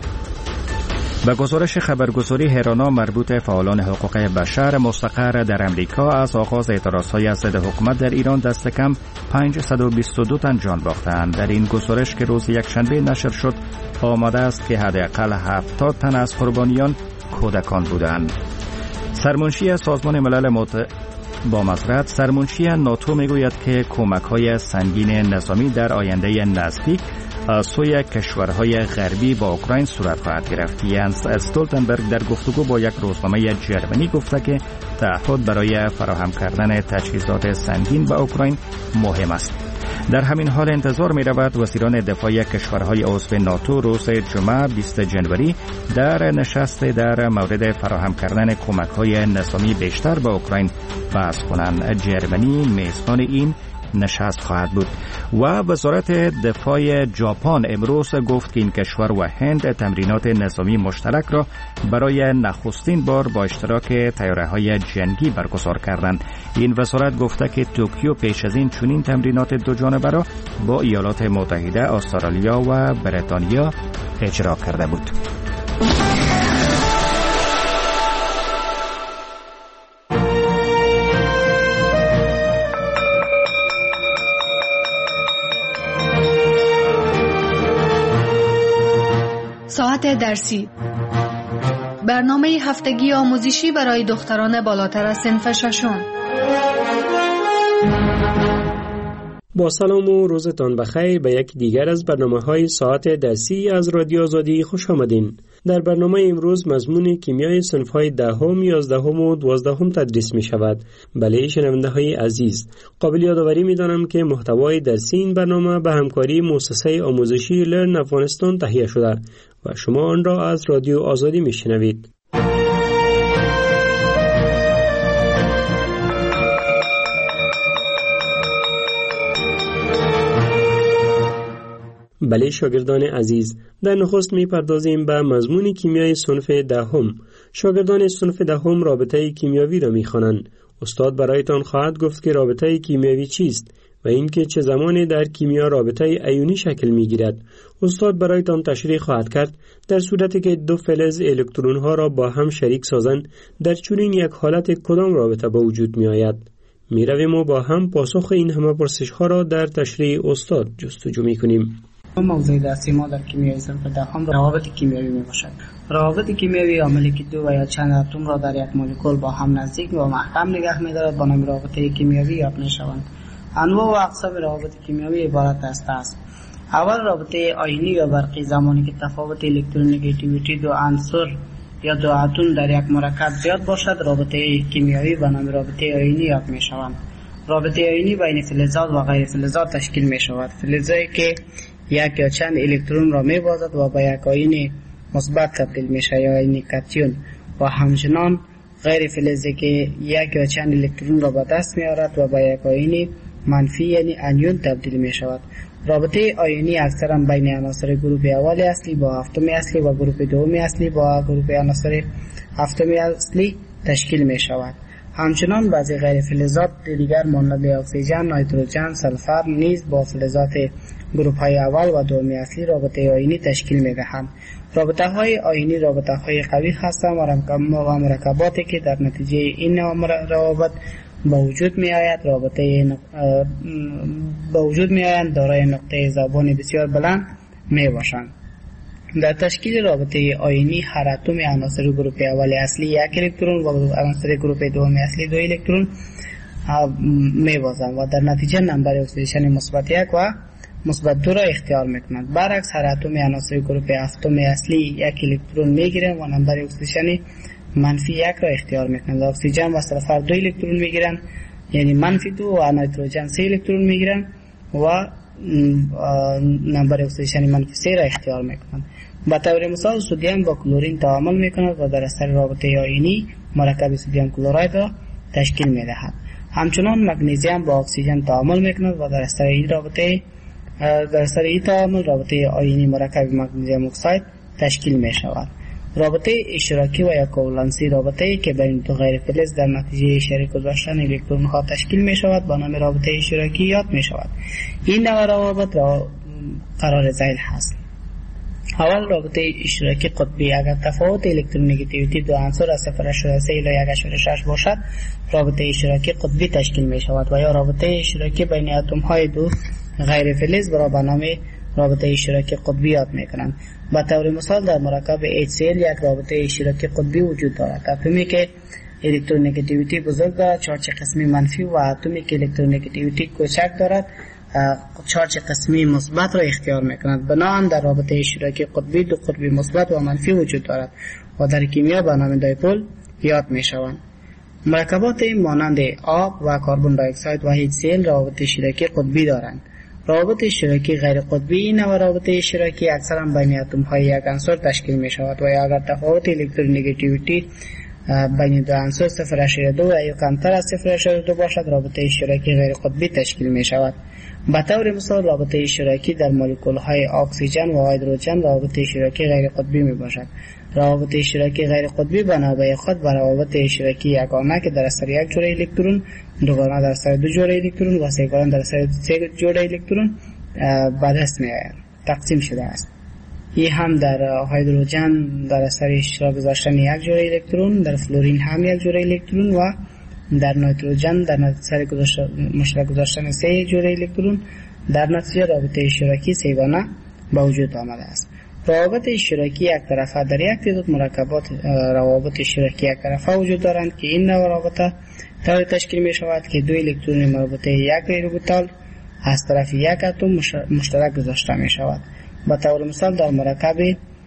به گزارش خبرگزاری هرانا مربوط فعالان حقوق بشر مستقر در امریکا از آغاز اعتراضهای ضد حکومت در ایران دست کم 522 تن جان باختند. در این گزارش که روز یکشنبه نشر شد آمده است که حداقل 70 تن از قربانیان کودکان بودند. سرمنشی سازمان ملل متحد سرمنشی ناتو میگوید که کمک‌های سنگین نظامی در آینده نزدیک از سوی کشورهای غربی با اوکراین صورت خواهد گرفت. ینس استولتنبرگ در گفتگو با یک روزنامه جرمنی گفته که تعهد برای فراهم کردن تجهیزات سنگین به اوکراین مهم است. در همین حال انتظار می رود وزیران دفاع کشورهای عضو ناتو روز جمعه 20 جنوری در نشست در مورد فراهم کردن کمک‌های نظامی بیشتر به اوکراین بحث کنند. جرمنی میزبان این نشست خواهد بود. و وزارت دفاع ژاپن امروز گفت که این کشور و هند تمرینات نظامی مشترک را برای نخستین بار با اشتراک طیاره‌های جنگی برگزار کردند. این وزارت گفته که توکیو پیش از این چنین تمرینات دو جانبه را با ایالات متحده، استرالیا و بریتانیا اجرا کرده بود. ساعت درسی، برنامه هفتگی آموزشی برای دختران بالاتر از صنف ششم. با سلام و روزتان بخیر به یک دیگر از برنامه‌های ساعت درسی از رادیو آزادی خوش آمدین. در برنامه امروز مضمون کیمیای صنف‌های 10ام، 11ام و 12ام تدریس می شود. بله شنونده‌های عزیز، قابل یادآوری می‌دانم که محتوای درسی این برنامه به همکاری مؤسسه آموزشی لرن افغانستان تهیه شده و شما آن را از رادیو آزادی می‌شنوید. بله شاگردان عزیز، در نخست می‌پردازیم به مضمون کیمیای صنف 10ام. شاگردان صنف 10ام رابطه کیمیاوی را می‌خوانند. استاد برایتان خواهد گفت که رابطه کیمیاوی چیست و اینکه چه زمانی در کیمیا رابطه ایونی شکل می‌گیرد. استاد برایتان تشریح خواهد کرد در صورتی که دو فلز الکترون‌ها را با هم شریک سازند در چنین یک حالت کدام رابطه به وجود می‌آید. می‌رویم و با هم پاسخ این همه پرسش‌ها را در تشریح استاد جستجو می‌کنیم. موضوع درسی ما در کیمیای صنف 10 روابط کیمیایی میباشد. روابط کیمیایی عملی که دو و یا چند اتم را در یک مولکول با هم نزدیک و محکم نگه می‌دارد با نام رابطه کیمیایی یاد می‌شوند. انواع و اقسام روابط کیمیایی عبارت است اول رابطه آیونی یا برقی زمانی که تفاوت الکترونگیتیویتی دو عنصر یا دو اتم در یک مرکب زیاد باشد رابطه کیمیایی به نام رابطه آیونی یاد می شوند. رابطه آیونی بین فلزات و غیر فلزات تشکیل می شود. فلزی که یک یا چند الکترون را می بازد و به یک آیون مثبت تبدیل می شود یا آیون کاتیون، و همچنان غیر فلزی که یک یا چند الکترون را به دست می آورد و به یک آیون منفی یعنی انیون تبدیل می شود. رابطه آیونی اکثرا بین عناصر گروه اول اصلی با هفتم اصلی و گروه دوم اصلی با گروه عناصر هفتم اصلی تشکیل می شود. همچنان بعضی غیر فلزات دیگر مانند اکسیژن، نیتروژن، سلفر نیز با فلزات گروه های اول و دوم اصلی رابطه آیونی تشکیل می دهند. رابطه های آیونی رابطه های قوی هستند و مرکباتی که در نتیجه این روابط با وجود می آید دارای نقطه ذوبان بسیار بلند می باشند. در تشکیل رابطه آیونی هر اتم عناصر گروه اول اصلی یک الکترون و عناصر گروه دوم اصلی دو الکترون می بازند و در نتیجه نمبر اکسیدیشن مثبت 1 و مثبت 2 را اختیار می کنند. برعکس هر اتم عناصر گروه هفتم اصلی یک الکترون می گیرند و نمبر اکسیدیشن منفی 1 را اختیار می کنند. اکسیژن و سلفر 2 الکترون می گیرند یعنی منفی 2 و نیتروژن 3 الکترون می گیرند و نمبر اکسیدیشن منفی 3 را اختیار می کنند. به طور مثال سدیم با کلورین تعامل می کند و در اثر رابطه آیونی مرکب سدیم کلراید را تشکیل می دهد. همچنان مگنیزیم با اکسیژن تعامل می کند و در اثر این تعامل رابطه آیونی مرکب مگنیزیم اکساید تشکیل می شود. رابطه اشتراکی و یا کوولنسی رابطه‌ای که بین دو غیر فلز در نتیجه شریک گذاشتن الکترون ها تشکیل می شود با نام رابطه اشتراکی یاد می شود. این نوع روابط را قرار ذیل هست. اول رابطه اشتراکی قطبی اگر تفاوت الکترونگیتیویتی دو عنصر از 0.3 الی 1.6 باشد رابطه اشتراکی قطبی تشکیل می شود و یا رابطه اشتراکی بین اتم های دو غیر فلز را به نام رابطه اشتراکی قطبی یاد می کنند. به طور مثال در مرکب HCl یک رابطه اشتراکی قطبی وجود دارد. اتمی که الکترونگیتیویتی بزرگ دارد چارج قسمی منفی و اتمی که الکترونگیتیویتی کوچک دارد چارج قسمی مثبت را اختیار می‌کند. بنابراین در رابطه اشتراکی قطبی دو قطب مثبت و منفی وجود دارد و در کیمیا به نام دایپول یاد می‌شوند. مرکبات مانند آب و کربن دی اکساید و HCl رابطه اشتراکی قطبی دارند. روابط اشتراکی غیر قطبی این نوع روابط اشتراکی اکثرا بین اتم های یک عنصر تشکیل می شود و اگر تفاوت الکترونگیتیویتی بین دو عنصر 0.2 یا کمتر از 0.2 باشد رابطه اشتراکی غیر قطبی تشکیل می شود. به طور مثال رابطه اشتراکی در مولکول های اکسیژن و هیدروژن رابطه اشتراکی غیر قطبی می باشد. روابط اشتراکی غیر قطبی بنابر خود به روابط اشتراکی یگانه که در اثر یک جوره الکترون، دوگانه در اثر دو جوره الکترون و سه‌گانه در اثر سه جوره الکترون به دست می‌آید تقسیم شده است. این هم در هیدروژن در اثر اشتراک گذاشتن یک جوره الکترون، در فلورین هم یک جوره الکترون و در نیتروژن در اثر مشترک گذاشتن سه جوره الکترون در نتیجه رابطه اشتراکی سه‌گانه به وجود آمده است. روابط اشتراکی یک طرفه در یک تعداد مرکبات روابط اشتراکی یک طرفه وجود دارند که این نوع رابطه طوری تشکیل می شود که دو الکترون مربوطه یک اوربیتال از طرف یک اتم مشترک گذاشته می شود. به طور مثال در مرکب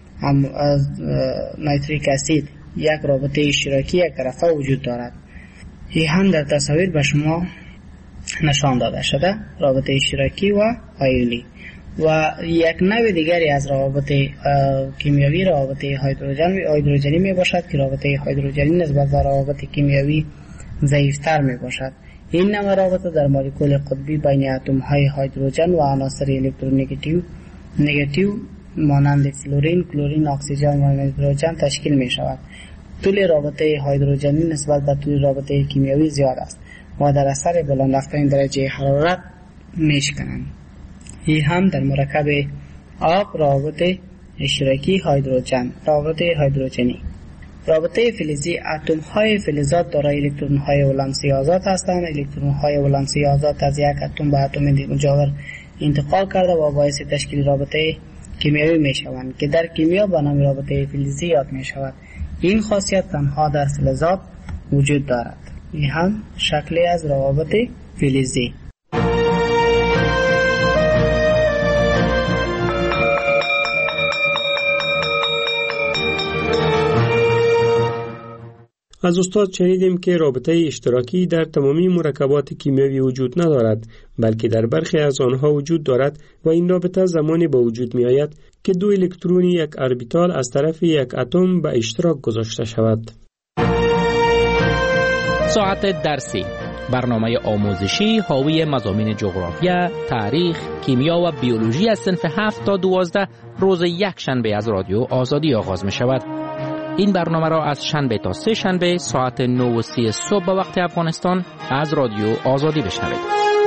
نیتریک اسید یک رابطه اشتراکی یک طرفه وجود دارد. این هم در تصاویر به شما نشان داده شده رابطه اشتراکی و آیونی. و یک نوع دیگری از روابط کیمیایی روابط هیدروژنی می باشد که رابطه هیدروژنی نسبت به روابط کیمیایی ضعیفتر می باشد. این نوع رابطه در مولکول قطبی بین اتم های هیدروژن و عناصر الکترونگیتیو مانند فلورین، کلورین، اکسیژن و نیتروژن تشکیل می شود. طول رابطه هیدروژنی نسبت به طول رابطه کیمیایی زیاد است و در اثر بلند رفتن درجه حرارت می شکنند. این هم در مرکب آب روابط اشتراکی هیدروژن روابط هیدروژنی. رابطه فلزی اتم های فلزات دارای الکترون های ولانسی آزاد هستند. الکترون های ولانسی آزاد از یک اتم به اتم مجاور انتقال کرده و باعث تشکیل رابطه کیمیایی می شوند که در کیمیا به نام رابطه فلزی یاد می شود. این خاصیت تنها در فلزات وجود دارد. این هم شکلی از روابط فلزی. از استاد شنیدیم که رابطه اشتراکی در تمامی مرکبات کیمیایی وجود ندارد، بلکه در برخی از آنها وجود دارد و این رابطه زمانی به وجود می آید که دو الکترون یک اربیتال از طرف یک اتم به اشتراک گذاشته شود. ساعت درسی، برنامه آموزشی حاوی مضامین جغرافیا، تاریخ، کیمیا و بیولوژی از صنف 7 تا 12 روز یک شنبه از رادیو آزادی آغاز می شود. این برنامه را از شنبه تا سه شنبه ساعت 9:30 صبح به وقت افغانستان از رادیو آزادی بشنوید.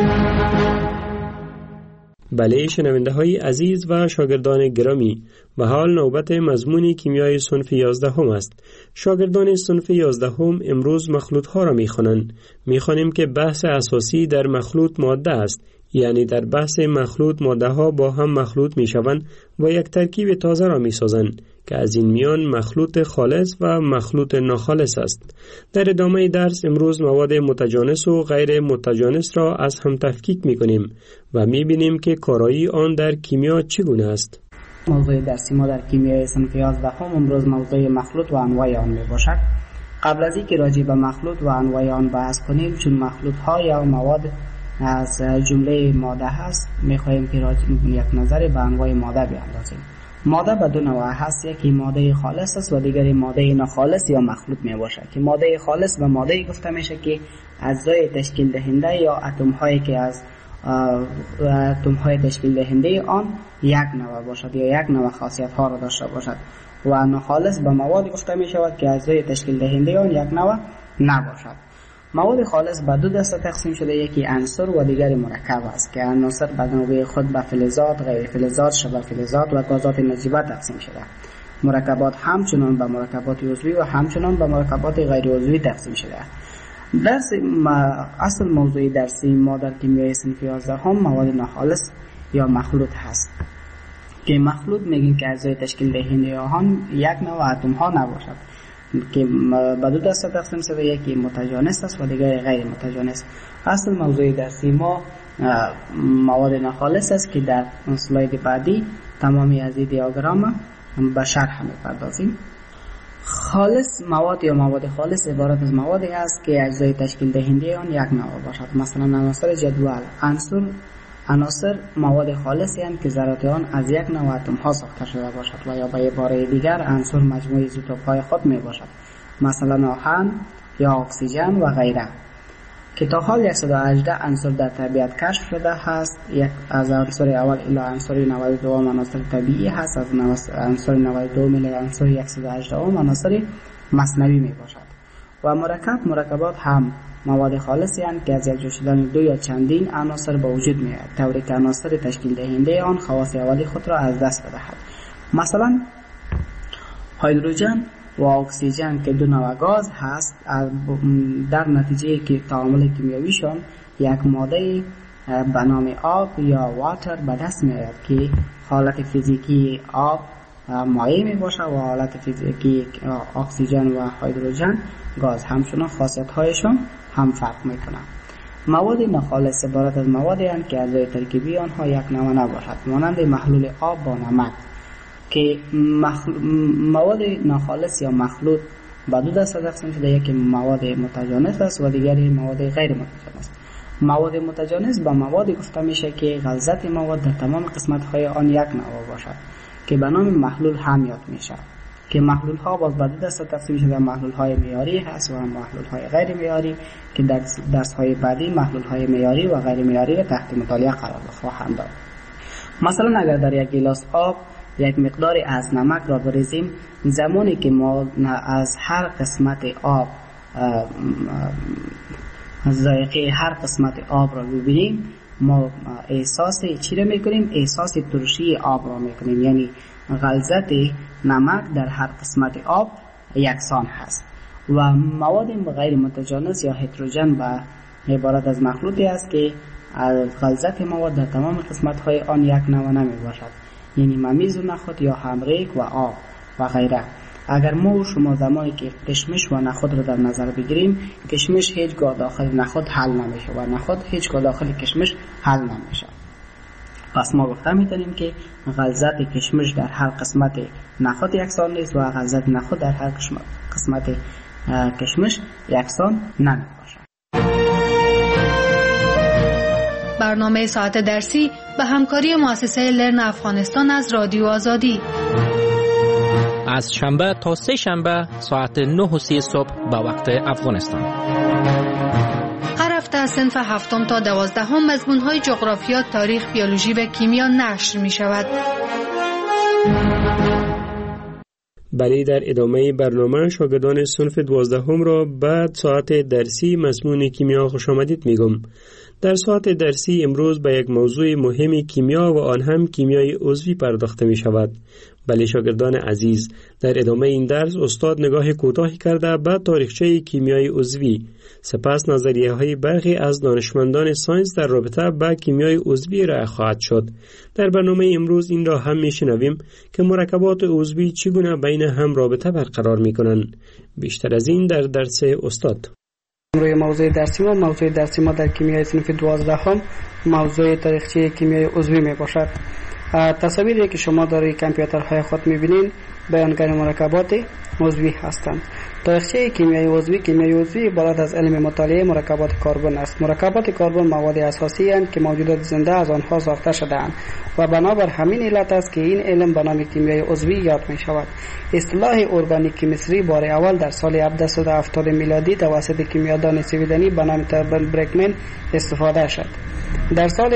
بله شنونده های عزیز و شاگردان گرامی، و حال نوبت مضمون کیمیای صنف 11 هم است. شاگردان صنف 11 هم امروز مخلوط ها را می خوانیم که بحث اساسی در مخلوط ماده است، یعنی در بحث مخلوط ماده ها با هم مخلوط می شوند و یک ترکیب تازه را می سازند که از این میان مخلوط خالص و مخلوط ناخالص است. در ادامه درس امروز مواد متجانس و غیر متجانس را از هم تفکیک می کنیم و می بینیم که کارایی آن در کیمیا چگونه است. موضوع درسی ما در کیمیای صنف 11 هم امروز موضوع مخلوط و انواع آن می باشد. قبل از اینکه راجع به مخلوط و انواع آن بحث کنیم، چون مخلوط ها یا مواد از جمله ماده هست، می خواهیم که یک نظر به انواع ماده بیاندازیم. ماده به دو نوع هست، یکی ماده خالص است و دیگری ماده ناخالص یا مخلوط می باشد. که ماده خالص و ماده گفته میشه که اجزای تشکیل دهنده یا اتم هایی که از اتم های تشکیل دهنده آن یک نوع باشد یا یک نوع خاصیت ها را داشته باشد، و ناخالص به مواد گفته می شود که اجزای تشکیل دهنده آن یک نوع نباشد. مواد خالص به دو دسته تقسیم شده، یکی عنصر و دیگری مرکب است که عناصر به نوبه خود به فلزات، غیر فلزات، شبه فلزات و گازات نجیبه تقسیم شده. مرکبات همچنان به مرکبات عضوی و همچنان به مرکبات غیر عضوی تقسیم شده. اصل موضوع درسی ما در کیمیای صنف 11 هم مواد ناخالص یا مخلوط هست که مخلوط میگیم که اجزای تشکیل دهنده آن یک نوع اتم ها نباشد، که به دو دسته تقسیم شده، یکی متجانس است و دیگری غیر متجانس. اصل موضوع درسی ما مواد ناخالص است که در اسلاید بعدی تمامی از این دیاگرام به شرح می‌پردازیم. خالص مواد یا مواد خالص عبارت از موادی است که اجزای تشکیل دهنده آن یک نوع باشد. مثلا عناصر جدول، عناصر مواد خالصی هستند که ذرات آن از یک نوع اتم ها ساخته شده باشد و یا به عباره دیگر عنصر مجموعه ایزوتوپ های خود می باشد، مثلا آهن یا اکسیژن و غیره، که تا حال 118 عنصر در طبیعت کشف شده است. یک از عنصر اول الی عنصر 92 عناصر طبیعی هست، از عنصر 92 میلی عنصر 118 عناصر مصنوعی می باشد. و مرکبات هم مواد خالصی هستند که از یک جا شدن دو یا چندین عناصر به وجود می آید، طوری که عناصر تشکیل دهنده آن خواص اولی خود را از دست بدهد. مثلا هیدروژن و اکسیژن که دو نوع گاز هست، در نتیجه که تعامل کیمیاییشان یک ماده به نام آب یا واتر به دست می آید که حالت فیزیکی آب مایع می باشد و حالت فیزیکی اکسیژن و هیدروژن گاز، همچنان خاصیت هایشان هم فرق می کنند. مواد ناخالص عبارت از موادی هستند که اجزای ترکیبی آنها یک نوع نباشد، مانند محلول آب با نمک. که مواد ناخالص یا مخلوط به دو دسته تقسیم شده، یکی مواد متجانس است و دیگری مواد غیر متجانس. مواد متجانس با موادی گفته میشه که غلظت مواد در تمام قسمت های آن یک نوع باشد که به نام محلول هم یاد میشه. که محلول ها باز به دو دسته تقسیم شده، محلول های معیاری هست و محلول های غیر معیاری که در درس های بعدی محلول های معیاری و غیر معیاری را تحت مطالعه قرار خواهند داد. مثلا اگر در یک گیلاس آب یک مقداری از نمک را بریزیم، زمانی که ما از هر قسمت آب ذائقه هر قسمت آب را ببینیم، ما احساس چی را میکنیم؟ احساس ترشی آب را میکنیم، یعنی غلظت نمک در هر قسمت آب یکسان هست. و مواد غیر متجانس یا هتروژن به عبارت از مخلوطی است که غلظت مواد در تمام قسمت های آن یک نوع نمی باشد، یعنی ممیز و نخود یا همریک و آب و غیره. اگر ما و شما زمانی که کشمش و نخود را در نظر بگیریم، کشمش هیچگاه داخل نخود حل نمیشه و نخود هیچگاه داخل کشمش حل نمیشه. پس ما گفته میتونیم که غلظت کشمش در هر قسمت نخود یکسان نیست و غلظت نخود در هر قسمت کشمش یکسان نمی باشد. برنامه ساعت درسی به همکاری مؤسسه لرن افغانستان از رادیو آزادی از شنبه تا سه شنبه ساعت 9:30 صبح به وقت افغانستان. هر هفته از صنف 7 تا 12 مضمون‌های جغرافیا، تاریخ، بیولوژی و کیمیا نشر می‌شود. بله، در ادامه برنامه شاگردان صنف 12 را بعد ساعت درسی مضمون کیمیا خوش آمدید میگم. در ساعت درسی امروز به یک موضوع مهم کیمیا و آن هم کیمیای عضوی پرداخته می شود. بله شاگردان عزیز، در ادامه این درس استاد نگاه کوتاهی کرده به تاریخچه کیمیای عضوی، سپس نظریه های برخی از دانشمندان ساینس در رابطه با کیمیای عضوی ارائه خواهد شد. در برنامه امروز این را هم میشنویم که مرکبات عضوی چگونه بین هم رابطه برقرار میکنند. بیشتر از این در درس استاد. روی موضوع درسی ما در کیمیای صنف 12 موضوع تاریخچه کیمیای عضوی می باشد. تصاویری که شما در کامپیوترهای خود می‌بینید بیانگر مرکبات عضوی هستند. تاریخچه کیمیای عضوی عبارت از علم مطالعه مرکبات کربن است. مرکبات کربن مواد اساسی اند که موجودات زنده از آنها ساخته شده‌اند و بنابر همین علت است که این علم به نام کیمیای عضوی یاد می شود. اصطلاح ارگانیک کیمستری بار اول در سال 1770 میلادی توسط کیمیادان سویدنی به نام برکمن استفاده شد. در سال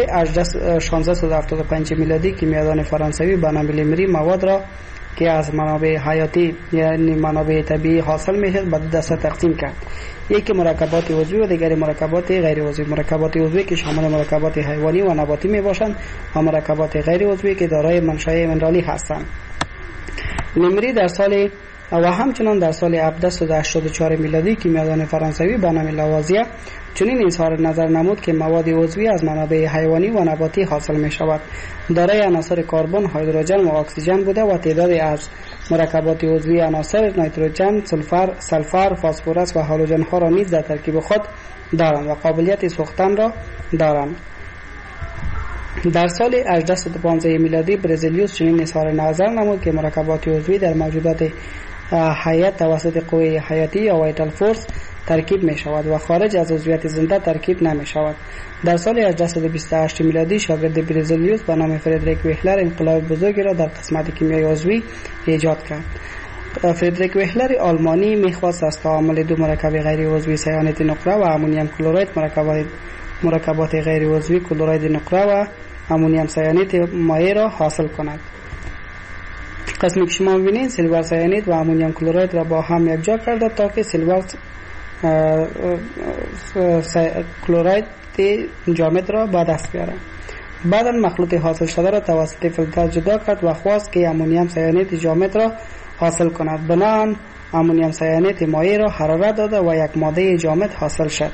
1675 میلادی کیمیادان فرانسوی به نام لیمری مواد را که از منابع حیاتی یعنی منابع طبیعی حاصل میشد به دو دسته تقسیم کرد. یکی مرکبات عضوی و دیگری مرکبات غیر عضوی. مرکبات عضوی که شامل مرکبات حیوانی و نباتی می باشند و مرکبات غیر عضوی که دارای منشأ منرالی هستند. لیمری در سال و همچنان در سال 1784 میلادی کیمیادان فرانسوی به نام لاوازیه چنین اظهار نظر نمود که مواد عضوی از منابع حیوانی و نباتی حاصل می شود. دارای عناصر کربن، هیدروژن و اکسیژن بوده و تعدادی از مرکبات عضوی عناصر نیتروژن، سلفر، فسفرس و هالوژن ها را نیز در ترکیب خود دارند و قابلیت سوختن را دارند. در سال 1815 میلادی برزیلیوس چنین اظهار نظر نمود که مرکبات عضوی در موجودات حیات توسط قوه حیاتی یا وایتال فورس ترکیب می شود و خارج از عضویت زنده ترکیب نمی شود. در سال 1828 میلادی شاگرد برزیلیوس به نام فردریک ویهلر انقلاب بزرگی را در قسمت کیمیای عضوی ایجاد کرد. فردریک ویهلر آلمانی می‌خواست از تعامل دو مرکب غیر عضوی سیانید نقره و امونیم کلراید مرکبات غیر عضوی کلراید نقره و امونیم سیانید مایع را حاصل کند. قسمی که شما می‌بینید سیلور سیانید و امونیم کلراید را با هم یکجا کرده تا که سیلور کلراید جامد را به دست بیاره. بعدا مخلوط حاصل شده را توسط فیلتر جدا کرد و خواست که امونیم سیانید جامد را حاصل کند. بنابراین امونیم سیانید مایع را حرارت داده و یک ماده جامد حاصل شد.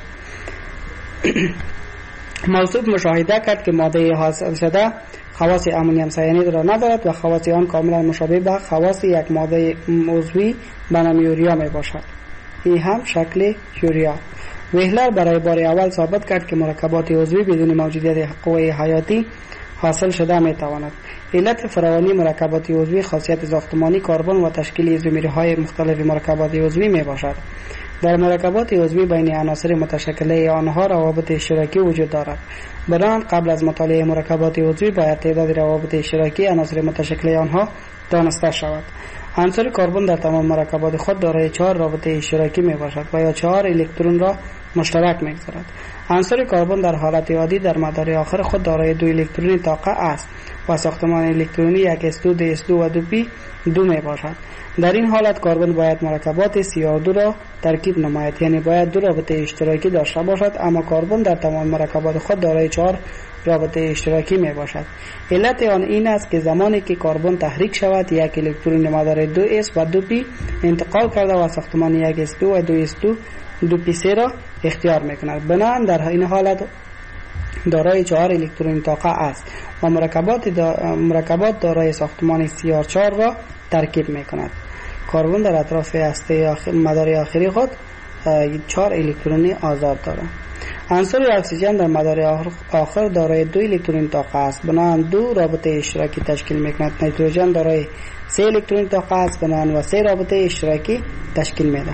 موصوف مشاهده کرد که ماده حاصل شده خواص امونیم سیانید را ندارد و خواص آن کاملا مشابه به خواص یک ماده عضوی به نام یوریا می باشد. این هم شکل یوریا. ویهلر برای بار اول ثابت کرد که مرکبات عضوی بدون موجودیت قوه حیاتی حاصل شده می تواند. علت فراوانی مرکبات عضوی خاصیت ساختمانی کربن و تشکیل ایزومرهای مختلف مرکبات عضوی می باشد. در مرکبات عضوی بین عناصر متشکله آنها روابط اشتراکی وجود دارد. بنابراین قبل از مطالعه مرکبات عضوی باید تعداد روابط اشتراکی عناصر متشکله آنها دانسته شود. عنصر کربن در تمام مرکبات خود دارای 4 رابطه اشتراکی می باشد و یا 4 الکترون را مشترک می‌گذارد. عنصر کربن در حالت عادی در مدار آخر خود دارای 2 الکترونی طاقه است و ساختمان الکترونی 1s2 2s2 و 2p 2 می باشد. در این حالت کربن باید مرکبات Cr2 را ترکیب نماید، یعنی باید 2 رابطه اشتراکی داشته باشد، اما کربن در تمام مرکبات خود دارای 4 رابطه اشتراکی می باشد. علت آن این است که زمانی که کربن تحریک شود یک الکترون مدار 2s و 2p انتقال کرده و ساختمان 1s2 و 2s2 2p3 را اختیار می کند. بنابراین در این حالت دارای 4 الکترون طاقه است و مرکبات دارای ساختمان Cr4 را ترکیب می کند. کربن در اطراف هسته مدار آخری خود 4 الکترونی آزاد دارد. عنصر اکسیژن در مدار آخر دارای 2 الکترون طاقه است، بنابراین 2 رابطه اشتراکی تشکیل می کند. نیتروژن دارای 3 الکترون طاقه است، بنابراین و 3 رابطه اشتراکی تشکیل می دهد.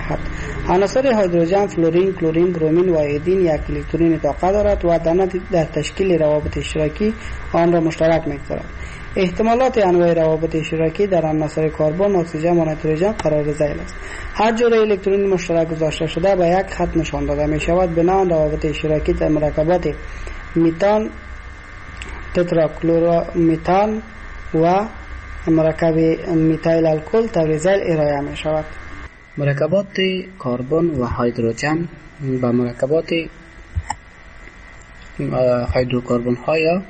عناصر هیدروژن فلورین، کلورین، برومین و ایودین یک الکترون طاقت دارد و در تشکیل روابط اشتراکی آن را مشترک می‌گذارد. احتمالات انواع روابط اشتراکی در عناصر کربن، اکسیژن و نیتروژن قرار ذیل است. هر جور الکترون مشترک گذاشته شده به یک خط نشان داده می شود. بنا روابط اشتراکی در مرکبات میتان، تتراکلورومیتان و مرکب میتایل الکل طور ذیل ارائه می شود. مرکبات کربن و هیدروژن با مرکبات هیدروکربن ها یا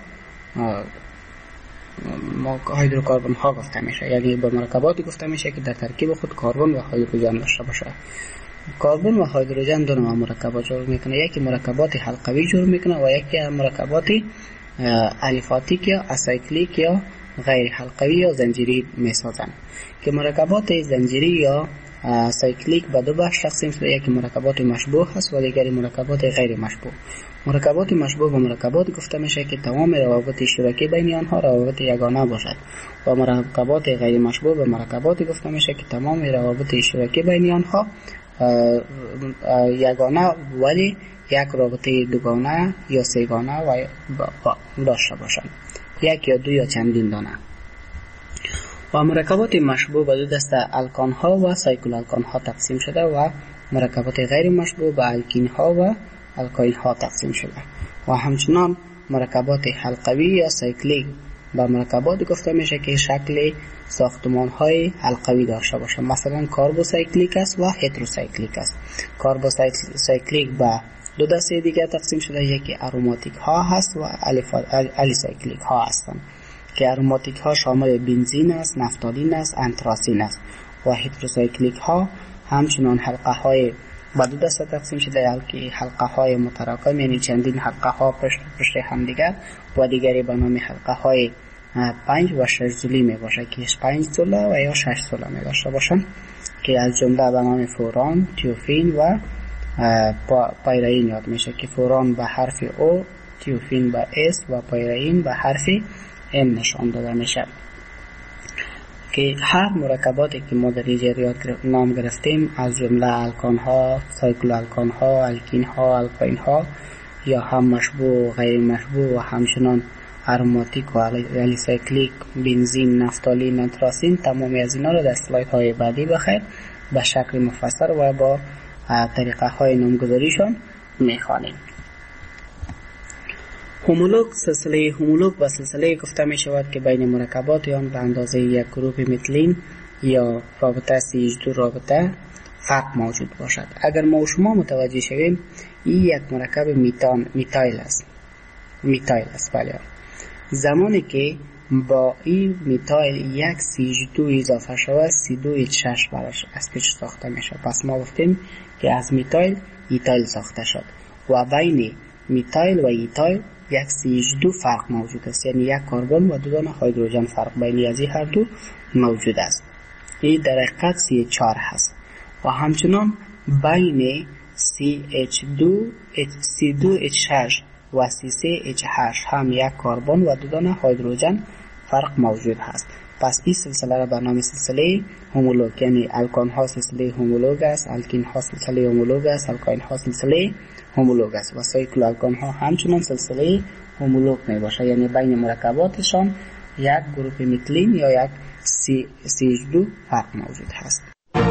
هیدروکربن ها گفته میشه، یعنی به مرکباتی گفته میشه که در ترکیب خود کربن و هیدروژن داشته باشه. کربن و هیدروژن دو نوع مرکبات جور میکنه، یکی مرکبات حلقوی جور میکنه و یکی مرکبات الیفاتیک یا اسایکلیک یا غیر حلقوی یا زنجیری میسازند. که مرکبات زنجیری یا سایکلیک به دو بخش تقسیم شده، یکی مرکبات مشبوه هست و دیگری مرکبات غیر مشبوه. مرکبات مشبوه به مرکبات گفته میشه که تمام روابط اشتراکی بین آنها روابط یگانه باشد و مرکبات غیر مشبوه به مرکبات گفته میشه که تمام روابط اشتراکی بین آنها یگانه ولی یک رابطه دوگانه یا سه‌گانه و داشته باشند، یک یا دو یا چندین دانه. و مرکبات مشبوه به دو دسته الکان ها و سایکل الکان ها تقسیم شده و مرکبات غیر مشبوه به الکین ها و الکاین ها تقسیم شده. و همچنان مرکبات حلقوی یا سایکلیک به مرکبات گفته میشه که شکل ساختمان های حلقوی داشته باشه، مثلا کاربوسایکلیک است و هتروسایکلیک است. کاربوسایکلیک به دو دسته دیگر تقسیم شده، یکی اروماتیک ها هست و الیسایکلیک ها هستند که اروماتیک ها شامل بنزین است، نفتالین است، انتراسین است. و هتروسایکلیک ها همچنان حلقه های به دو دسته تقسیم شده، که حلقه های متراکم یعنی چندین حلقه ها پشت هم دیگر و دیگری به نام حلقه های 5 و 6 زولی می باشه که 5 زوله و یا 6 زوله می داشته باشن که از جمله به نام فوران، تیوفین و پایرین یاد میشه که فوران به حرف او، تیوفین به اس و پایرین به حرف ام نشان داده میشه. که هر مرکباتی که ما در اینجا نام گرفتیم از جمله الکان ها، سایکل الکان ها، الکین ها، الکاین ها یا هم مشبوه و غیر مشبوه و همچنان اروماتیک و الیسایکلیک، بنزین، نفتالین، انتراسین، تمامی از اینا رو در اسلاید های بعدی بخیر به شکل مفصل و با طریقه های نامگذاریشان میخوانیم. هومولوگ، سلسله هومولوگ و سلسله گفته می شود که بین مرکبات آن به اندازه یک گروه متلین یا رابطه CH2 رابطه فرق موجود باشد. اگر ما و شما متوجه شویم این یک مرکب میتایل است بله. زمانی که با این میتایل یک CH2 اضافه شود C2H6 برش اسپیچ ساخته میشه. پس ما گفتیم که از میتایل ایتایل ساخته شد و بین میتایل و ایتایل یک CH2 فرق موجود است، یعنی یک کربن و دو دانه هیدروژن فرق بین از هر دو موجود است. این در حقیقت CH4 هست. و همچنان بین C2H6 و C3H8 هم یک کربن و دو دانه هیدروژن فرق موجود هست. پس این سلسله را به نام سلسله هومولوگ، یعنی الکان ها سلسله هومولوگ است، الکین ها سلسله هومولوگ است، الکاین ها سلسله هومولوگ است و سایکل الکان ها همچنان سلسله هومولوگ می باشه، یعنی بین مرکباتشان یک گروه متلین یا یک CH2 فرق موجود هست.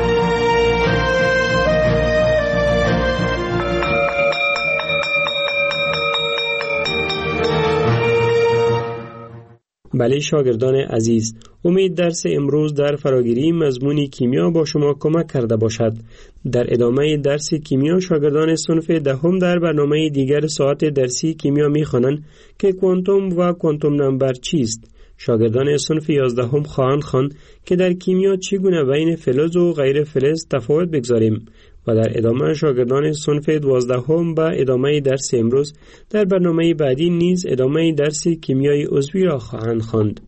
بله شاگردان عزیز، امید درس امروز در فراگیری مضمون کیمیا با شما کمک کرده باشد. در ادامه درس کیمیا شاگردان صنف دهم در برنامه دیگر ساعت درسی کیمیا می‌خوانند که کوانتوم و کوانتوم نمبر چیست. شاگردان صنف 11 خواهند خواند که در کیمیا چگونه بین فلز و غیر فلز تفاوت بگذاریم و در ادامه شاگردان صنف 12 به ادامه درس امروز در برنامه بعدی نیز ادامه درس کیمیای عضوی را خواهند خواند.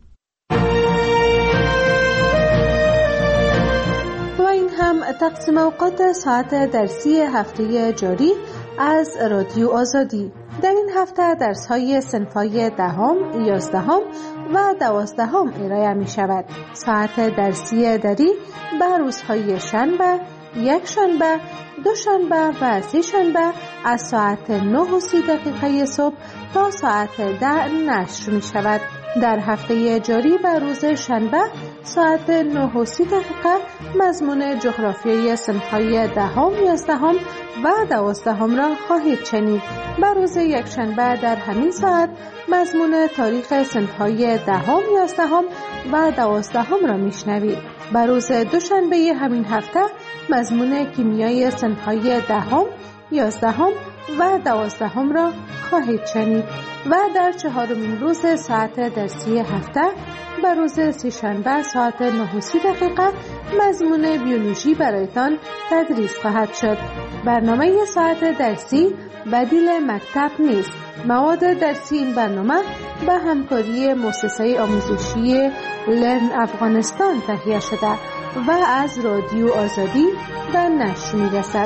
و این هم تقسیم اوقات ساعت درسی هفته جاری از رادیو آزادی. در این هفته درس‌های صنف‌های 10، 11 و 12 ارائه می شود. ساعت درسی دری به روزهای شنبه، یک شنبه، دوشنبه و سه شنبه از ساعت 9:30 صبح تا ساعت 10 نشر می شود. در هفته جاری و روز شنبه ساعت 9:30 مضمون جغرافیایی صنف‌های 10، 11 و 12 را خواهید شنید. بر روز یکشنبه در همین ساعت مضمون تاریخ صنف‌های 10، 11 و 12 را میشنوید. بر روز دوشنبه همین هفته مضمون کیمیای صنف‌های 10، 11 و 12 را خواهید شنید و در چهارمین روز ساعت درسی هفته بر روز سه‌شنبه ساعت 9:30 مضمون بیولوژی برایتان تدریس خواهد شد. برنامه ساعت درسی بدیل مکتب نیست. مواد درسی این برنامه به همکاری مؤسسه آموزشی لرن افغانستان تهیه شده و از رادیو آزادی به نشر می‌رسد.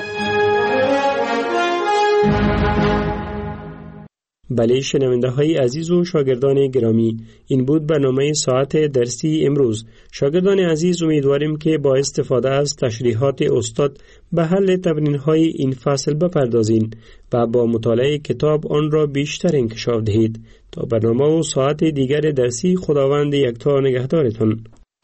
بله شنونده های عزیز و شاگردان گرامی، این بود برنامه ساعت درسی امروز. شاگردان عزیز، امیدواریم که با استفاده از تشریحات استاد به حل تمرین های این فصل بپردازین و با مطالعه کتاب آن را بیشتر انکشاف دهید. تا برنامه و ساعت دیگر درسی، خداوند یکتا نگهدارتان.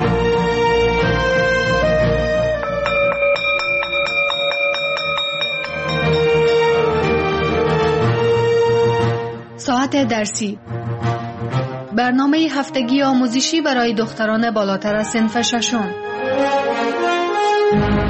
ساعت درسی، برنامه هفتگی آموزشی برای دختران بالاتر از صنف ششم.